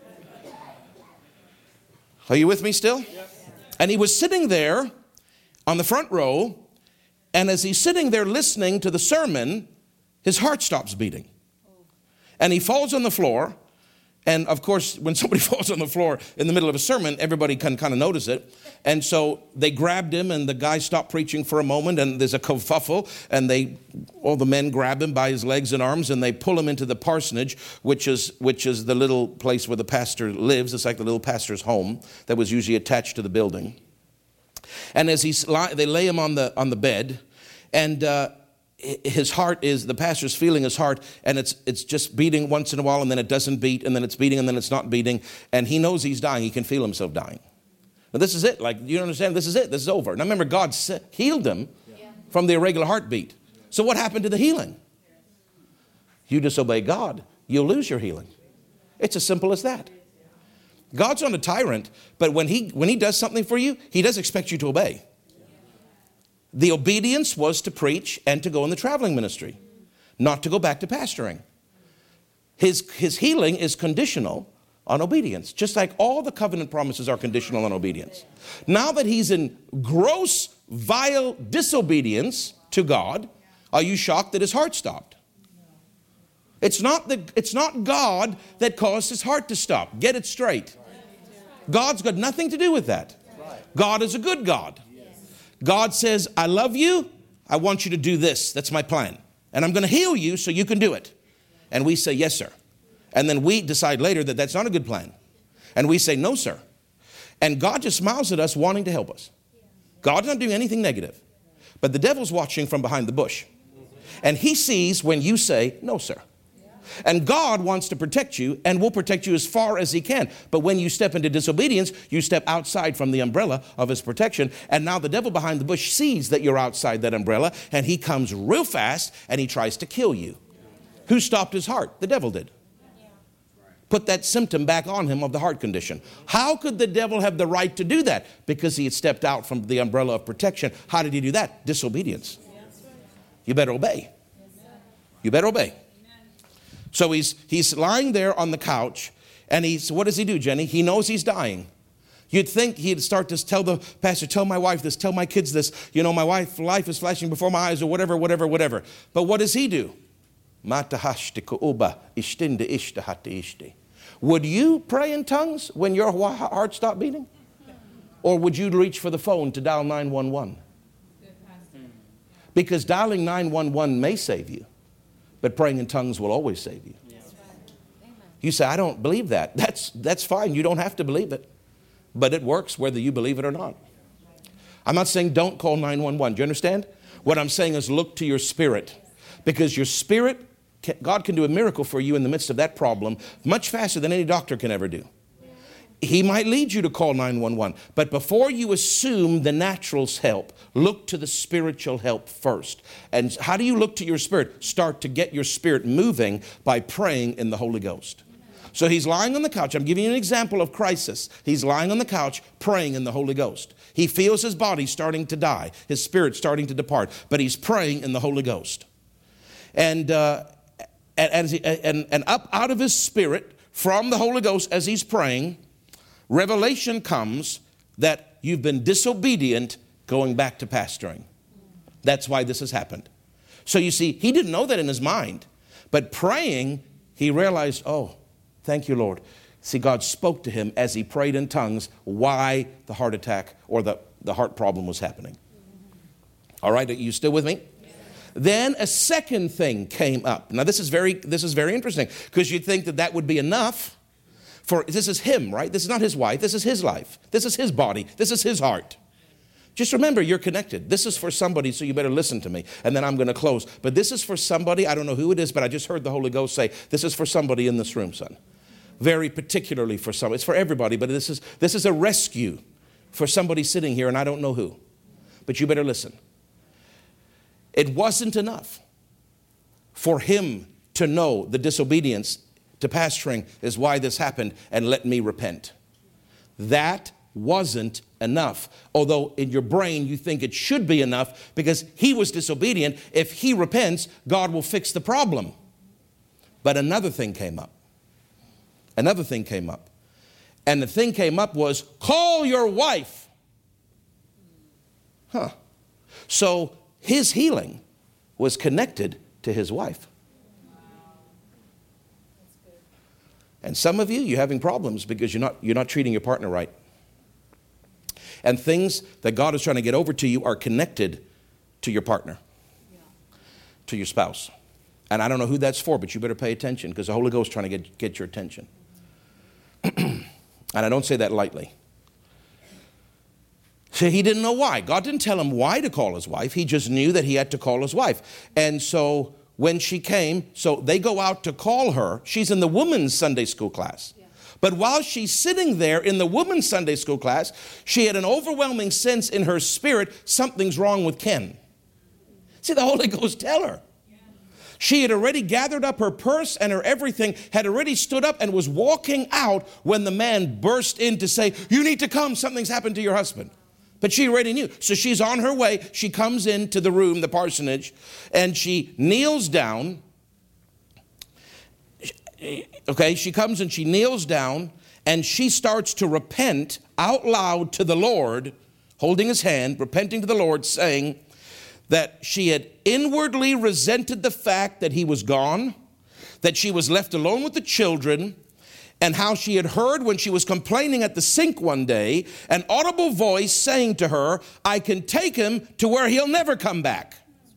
Are you with me still? And he was sitting there on the front row, and as he's sitting there listening to the sermon, his heart stops beating. And he falls on the floor. And of course, when somebody falls on the floor in the middle of a sermon, everybody can kind of notice it. And so they grabbed him, and the guy stopped preaching for a moment, and there's a kerfuffle, and they, all the men grab him by his legs and arms, and they pull him into the parsonage, which is which is the little place where the pastor lives. It's like the little pastor's home that was usually attached to the building. And as he's, they lay him on the on the bed, and uh, his heart is, the pastor's feeling his heart, and it's it's just beating once in a while, and then it doesn't beat, and then it's beating, and then it's not beating, and he knows he's dying. He can feel himself dying. Now this is it. Like, you understand? This is it. This is over. Now remember, God healed him yeah. from the irregular heartbeat. So what happened to the healing? You disobey God, you'll lose your healing. It's as simple as that. God's not a tyrant, but when he when he does something for you, he does expect you to obey. The obedience was to preach and to go in the traveling ministry, not to go back to pastoring. His, his healing is conditional on obedience, just like all the covenant promises are conditional on obedience. Now that he's in gross, vile disobedience to God, are you shocked that his heart stopped? It's not, the, it's not God that caused his heart to stop. Get it straight. God's got nothing to do with that. God is a good God. God says, I love you. I want you to do this. That's my plan. And I'm going to heal you so you can do it. And we say, yes, sir. And then we decide later that that's not a good plan. And we say, no, sir. And God just smiles at us wanting to help us. God's not doing anything negative. But the devil's watching from behind the bush. And he sees when you say, no, sir. And God wants to protect you and will protect you as far as he can. But when you step into disobedience, you step outside from the umbrella of his protection. And now the devil behind the bush sees that you're outside that umbrella, and he comes real fast and he tries to kill you. Who stopped his heart? The devil did. Put that symptom back on him of the heart condition. How could the devil have the right to do that? Because he had stepped out from the umbrella of protection. How did he do that? Disobedience. You better obey. You better obey. So he's he's lying there on the couch, and he's, what does he do, Jenny? He knows he's dying. You'd think he'd start to tell the pastor, tell my wife this, tell my kids this. You know, my wife, life is flashing before my eyes, or whatever, whatever, whatever. But what does he do? Would you pray in tongues when your heart stopped beating? Or would you reach for the phone to dial nine one one? Because dialing nine one one may save you, but praying in tongues will always save you. You say, I don't believe that. That's, that's fine. You don't have to believe it. But it works whether you believe it or not. I'm not saying don't call nine one one. Do you understand? What I'm saying is look to your spirit. Because your spirit, God can do a miracle for you in the midst of that problem much faster than any doctor can ever do. He might lead you to call nine one one. But before you assume the natural's help, look to the spiritual help first. And how do you look to your spirit? Start to get your spirit moving by praying in the Holy Ghost. So he's lying on the couch. I'm giving you an example of crisis. He's lying on the couch praying in the Holy Ghost. He feels his body starting to die, his spirit starting to depart, but he's praying in the Holy Ghost. And uh, and, and, and, and up out of his spirit from the Holy Ghost as he's praying, revelation comes that you've been disobedient going back to pastoring. That's why this has happened. So you see, he didn't know that in his mind. But praying, he realized, oh, thank you, Lord. See, God spoke to him as he prayed in tongues why the heart attack or the, the heart problem was happening. All right, are you still with me? Then a second thing came up. Now, this is very, this is very interesting because you'd think that that would be enough. For this is him, right? This is not his wife. This is his life. This is his body. This is his heart. Just remember, you're connected. This is for somebody, so you better listen to me. And then I'm going to close. But this is for somebody. I don't know who it is, but I just heard the Holy Ghost say, this is for somebody in this room, son. Very particularly for some. It's for everybody, but this is this is a rescue for somebody sitting here, and I don't know who. But you better listen. It wasn't enough for him to know the disobedience to pastoring is why this happened, and let me repent. That wasn't enough. Although in your brain you think it should be enough because he was disobedient. If he repents, God will fix the problem. But another thing came up. Another thing came up. And the thing came up was, call your wife. Huh. So his healing was connected to his wife. And some of you, you're having problems because you're not, you're not treating your partner right. And things that God is trying to get over to you are connected to your partner, yeah. to your spouse. And I don't know who that's for, but you better pay attention because the Holy Ghost is trying to get, get your attention. And I don't say that lightly. So he didn't know why. God didn't tell him why to call his wife. He just knew that he had to call his wife. And so when she came, so they go out to call her. She's in the women's Sunday school class. Yeah. But while she's sitting there in the women's Sunday school class, she had an overwhelming sense in her spirit, something's wrong with Ken. See, the Holy Ghost tell her. Yeah. She had already gathered up her purse and her everything, had already stood up and was walking out when the man burst in to say, you need to come, something's happened to your husband. But she already knew. So she's on her way. She comes into the room, the parsonage, and she kneels down. Okay, she comes and she kneels down, and she starts to repent out loud to the Lord, holding his hand, repenting to the Lord, saying that she had inwardly resented the fact that he was gone, that she was left alone with the children, and how she had heard when she was complaining at the sink one day, an audible voice saying to her, I can take him to where he'll never come back.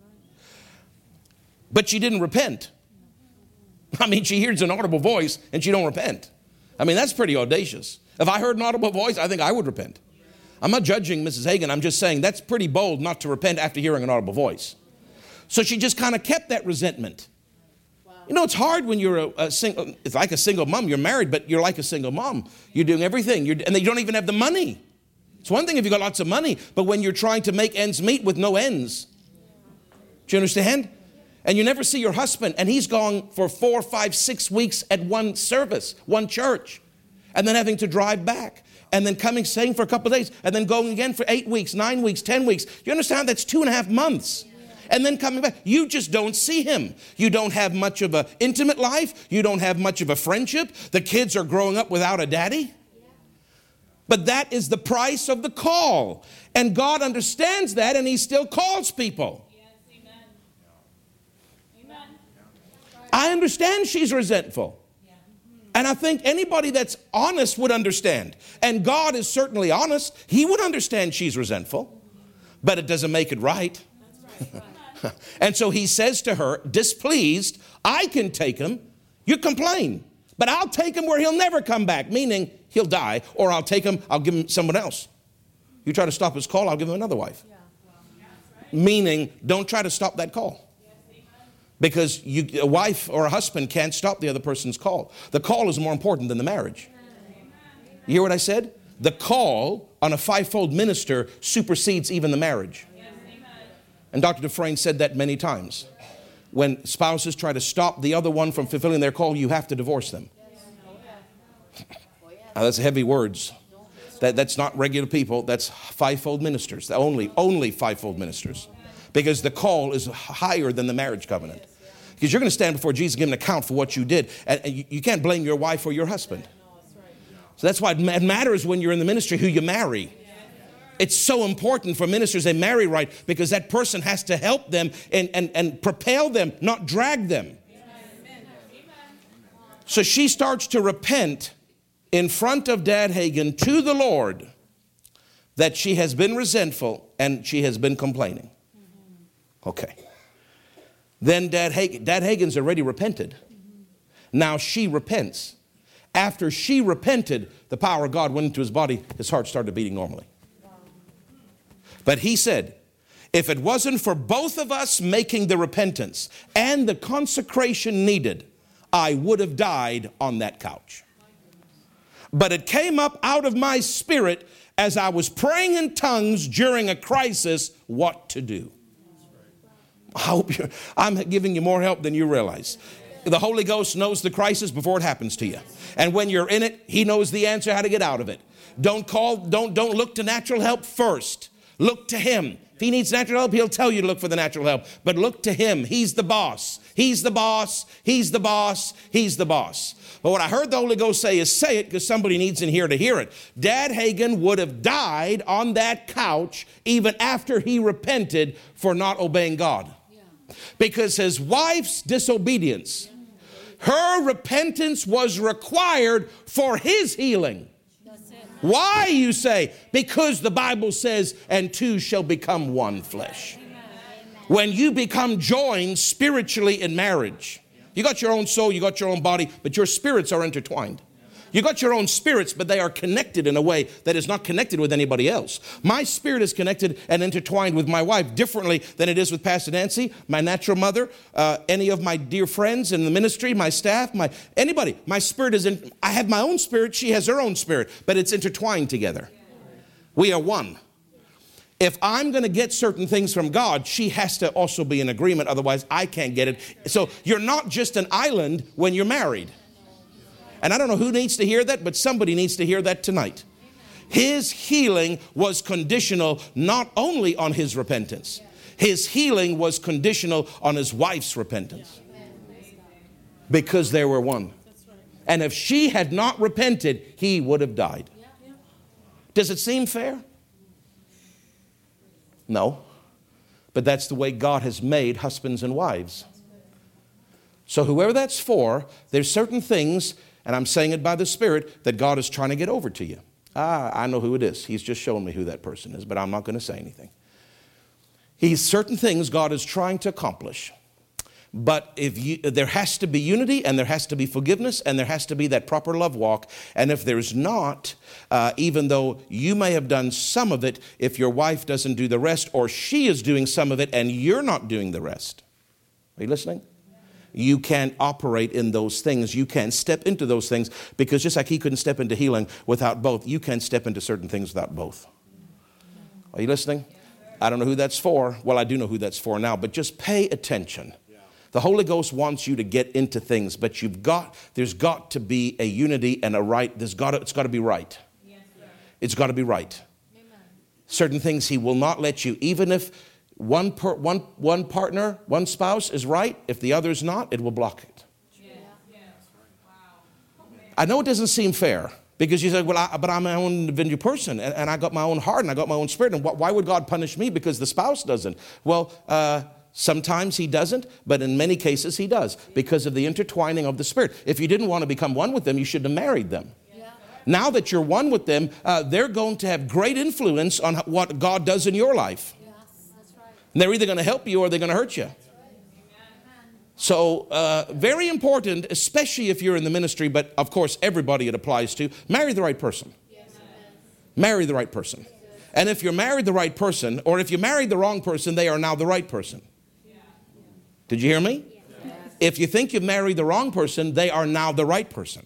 But she didn't repent. I mean, she hears an audible voice and she don't repent. I mean, that's pretty audacious. If I heard an audible voice, I think I would repent. I'm not judging Missus Hagin. I'm just saying that's pretty bold not to repent after hearing an audible voice. So she just kind of kept that resentment. Wow. You know, it's hard when you're a, a single, it's like a single mom. You're married, but you're like a single mom. You're doing everything. You're, and you don't even have the money. It's one thing if you got lots of money, but when you're trying to make ends meet with no ends. Do you understand? And you never see your husband, and he's gone for four, five, six weeks at one service, one church, and then having to drive back, and then coming, staying for a couple of days, and then going again for eight weeks, nine weeks, ten weeks. You understand? That's two and a half months. And then coming back. You just don't see him. You don't have much of an intimate life. You don't have much of a friendship. The kids are growing up without a daddy. But that is the price of the call. And God understands that, and he still calls people. Yes, amen. Amen. I understand she's resentful. And I think anybody that's honest would understand. And God is certainly honest. He would understand she's resentful. But it doesn't make it right. And so he says to her, displeased, I can take him. You complain. But I'll take him where he'll never come back. Meaning he'll die. Or I'll take him, I'll give him someone else. You try to stop his call, I'll give him another wife. Yeah. Wow. Right. Meaning don't try to stop that call. Because you, a wife or a husband can't stop the other person's call. The call is more important than the marriage. You hear what I said? The call on a fivefold minister supersedes even the marriage. And Doctor Dufresne said that many times. When spouses try to stop the other one from fulfilling their call, you have to divorce them. Now, that's heavy words. That, that's not regular people. That's fivefold ministers. Only, only fivefold ministers. Because the call is higher than the marriage covenant. Because you're going to stand before Jesus and give an account for what you did. And you, you can't blame your wife or your husband. So that's why it matters when you're in the ministry who you marry. It's so important for ministers they marry right, because that person has to help them and, and, and propel them, not drag them. So she starts to repent in front of Dad Hagin to the Lord that she has been resentful and she has been complaining. Okay. Then Dad Hagin, Dad Hagin's already repented. Now she repents. After she repented, the power of God went into his body. His heart started beating normally. But he said, if it wasn't for both of us making the repentance and the consecration needed, I would have died on that couch. But it came up out of my spirit as I was praying in tongues during a crisis what to do. I hope you're, I'm giving you more help than you realize. The Holy Ghost knows the crisis before it happens to you. And when you're in it, he knows the answer how to get out of it. Don't call, don't, don't look to natural help first. Look to him. If he needs natural help, he'll tell you to look for the natural help. But look to him. He's the boss. He's the boss. He's the boss. He's the boss. But what I heard the Holy Ghost say is say it because somebody needs in here to hear it. Dad Hagin would have died on that couch even after he repented for not obeying God. Because his wife's disobedience, her repentance was required for his healing. Why, you say? Because the Bible says, and two shall become one flesh. When you become joined spiritually in marriage, you got your own soul, you got your own body, but your spirits are intertwined. You got your own spirits, but they are connected in a way that is not connected with anybody else. My spirit is connected and intertwined with my wife differently than it is with Pastor Nancy, my natural mother, uh, any of my dear friends in the ministry, my staff, my anybody. My spirit is in, I have my own spirit, she has her own spirit, but it's intertwined together. We are one. If I'm going to get certain things from God, she has to also be in agreement, otherwise I can't get it. So you're not just an island when you're married. And I don't know who needs to hear that, but somebody needs to hear that tonight. His healing was conditional not only on his repentance. His healing was conditional on his wife's repentance. Because they were one. And if she had not repented, he would have died. Does it seem fair? No. But that's the way God has made husbands and wives. So whoever that's for, there's certain things, and I'm saying it by the Spirit, that God is trying to get over to you. Ah, I know who it is. He's just shown me who that person is, but I'm not going to say anything. He's certain things God is trying to accomplish. But if you, there has to be unity, and there has to be forgiveness, and there has to be that proper love walk. And if there's not, uh, even though you may have done some of it, if your wife doesn't do the rest, or she is doing some of it and you're not doing the rest. Are you listening? you can't operate in those things. You can't step into those things because just like he couldn't step into healing without both, you can't step into certain things without both. Are you listening? I don't know who that's for. Well, I do know who that's for now, but just pay attention. The Holy Ghost wants you to get into things, but you've got, there's got to be a unity and a right. There's got to, it's got to be right. Yes, it's got to be right. Amen. Certain things he will not let you, even if one, per, one, one partner, one spouse is right, if the other is not, it will block it. Yeah. Yeah. Wow. I know it doesn't seem fair because you say, well, I, but I'm my own individual person and, and I got my own heart and I got my own spirit. And wh- why would God punish me because the spouse doesn't? Well, uh, sometimes he doesn't, but in many cases he does because of the intertwining of the Spirit. If you didn't want to become one with them, you shouldn't have married them. Yeah. Now that you're one with them, uh, they're going to have great influence on what God does in your life. Yes, that's right. And they're either going to help you or they're going to hurt you. Right. So uh, very important, especially if you're in the ministry, but of course everybody it applies to, marry the right person. Yes. Marry the right person. And if you're married the right person, or if you married the wrong person, they are now the right person. Did you hear me? Yes. If you think you've married the wrong person, they are now the right person.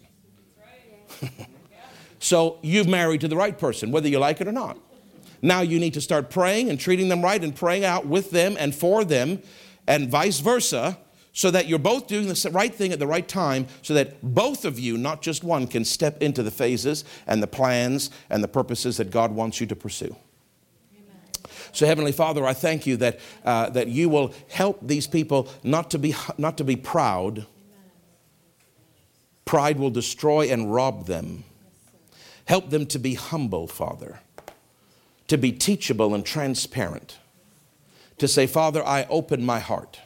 So you've married to the right person, whether you like it or not. Now you need to start praying and treating them right and praying out with them and for them and vice versa so that you're both doing the right thing at the right time so that both of you, not just one, can step into the phases and the plans and the purposes that God wants you to pursue. So Heavenly Father, I thank you that uh, that you will help these people not to be not to be proud. Pride will destroy and rob them. Help them to be humble, Father. To be teachable and transparent. To say, Father, I open my heart.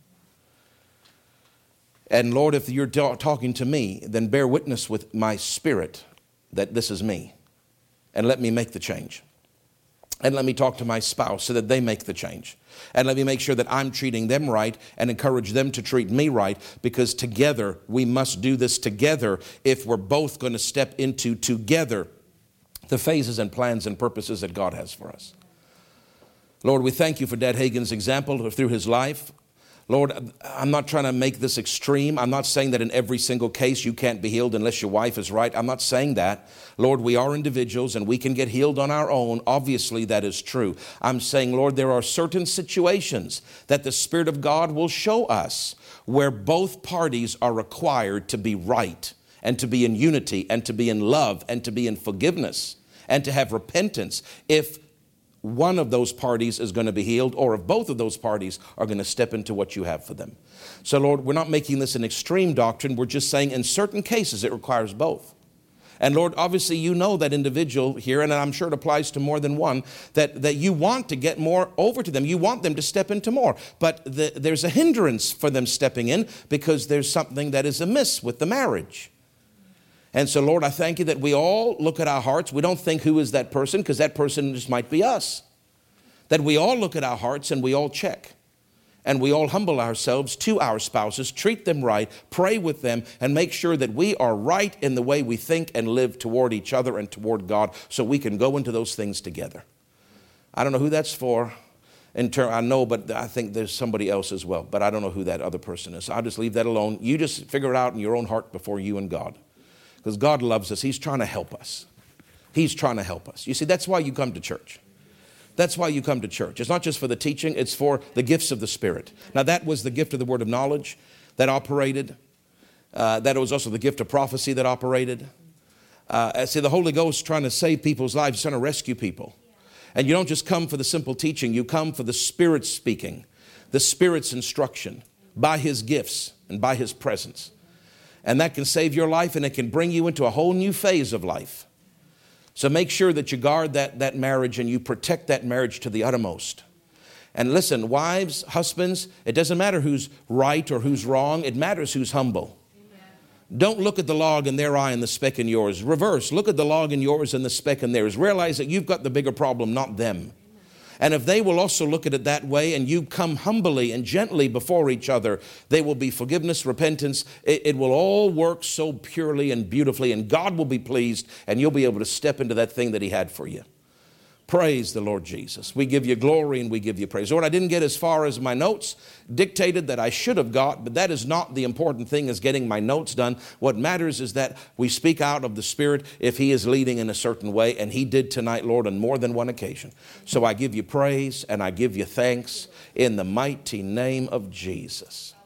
And Lord, if you're talking to me, then bear witness with my spirit that this is me. And let me make the change. And let me talk to my spouse so that they make the change. And let me make sure that I'm treating them right and encourage them to treat me right, because together we must do this together if we're both going to step into together the phases and plans and purposes that God has for us. Lord, we thank you for Dad Hagin's example through his life. Lord, I'm not trying to make this extreme. I'm not saying that in every single case you can't be healed unless your wife is right. I'm not saying that. Lord, we are individuals and we can get healed on our own. Obviously, that is true. I'm saying, Lord, there are certain situations that the Spirit of God will show us where both parties are required to be right and to be in unity and to be in love and to be in forgiveness and to have repentance if one of those parties is going to be healed, or if both of those parties are going to step into what you have for them. So, Lord, we're not making this an extreme doctrine. We're just saying in certain cases it requires both. And, Lord, obviously you know that individual here, and I'm sure it applies to more than one, that, that you want to get more over to them. You want them to step into more. But the, there's a hindrance for them stepping in because there's something that is amiss with the marriage. And so, Lord, I thank you that we all look at our hearts. We don't think who is that person, because that person just might be us. That we all look at our hearts and we all check. And we all humble ourselves to our spouses, treat them right, pray with them, and make sure that we are right in the way we think and live toward each other and toward God, so we can go into those things together. I don't know who that's for. In turn, I know, but I think there's somebody else as well. But I don't know who that other person is. I'll just leave that alone. You just figure it out in your own heart before you and God. Because God loves us. He's trying to help us. He's trying to help us. You see, that's why you come to church. That's why you come to church. It's not just for the teaching. It's for the gifts of the Spirit. Now, that was the gift of the word of knowledge that operated. Uh, that was also the gift of prophecy that operated. Uh, see, the Holy Ghost trying to save people's lives, trying to rescue people. And you don't just come for the simple teaching. You come for the Spirit speaking, the Spirit's instruction by His gifts and by His presence. And that can save your life, and it can bring you into a whole new phase of life. So make sure that you guard that, that marriage and you protect that marriage to the uttermost. And listen, wives, husbands, it doesn't matter who's right or who's wrong. It matters who's humble. Amen. Don't look at the log in their eye and the speck in yours. Reverse. Look at the log in yours and the speck in theirs. Realize that you've got the bigger problem, not them. And if they will also look at it that way and you come humbly and gently before each other, there will be forgiveness, repentance. It, it will all work so purely and beautifully, and God will be pleased, and you'll be able to step into that thing that He had for you. Praise the Lord Jesus. We give you glory and we give you praise. Lord, I didn't get as far as my notes dictated that I should have got, but that is not the important thing, is getting my notes done. What matters is that we speak out of the Spirit if He is leading in a certain way, and He did tonight, Lord, on more than one occasion. So I give you praise and I give you thanks in the mighty name of Jesus.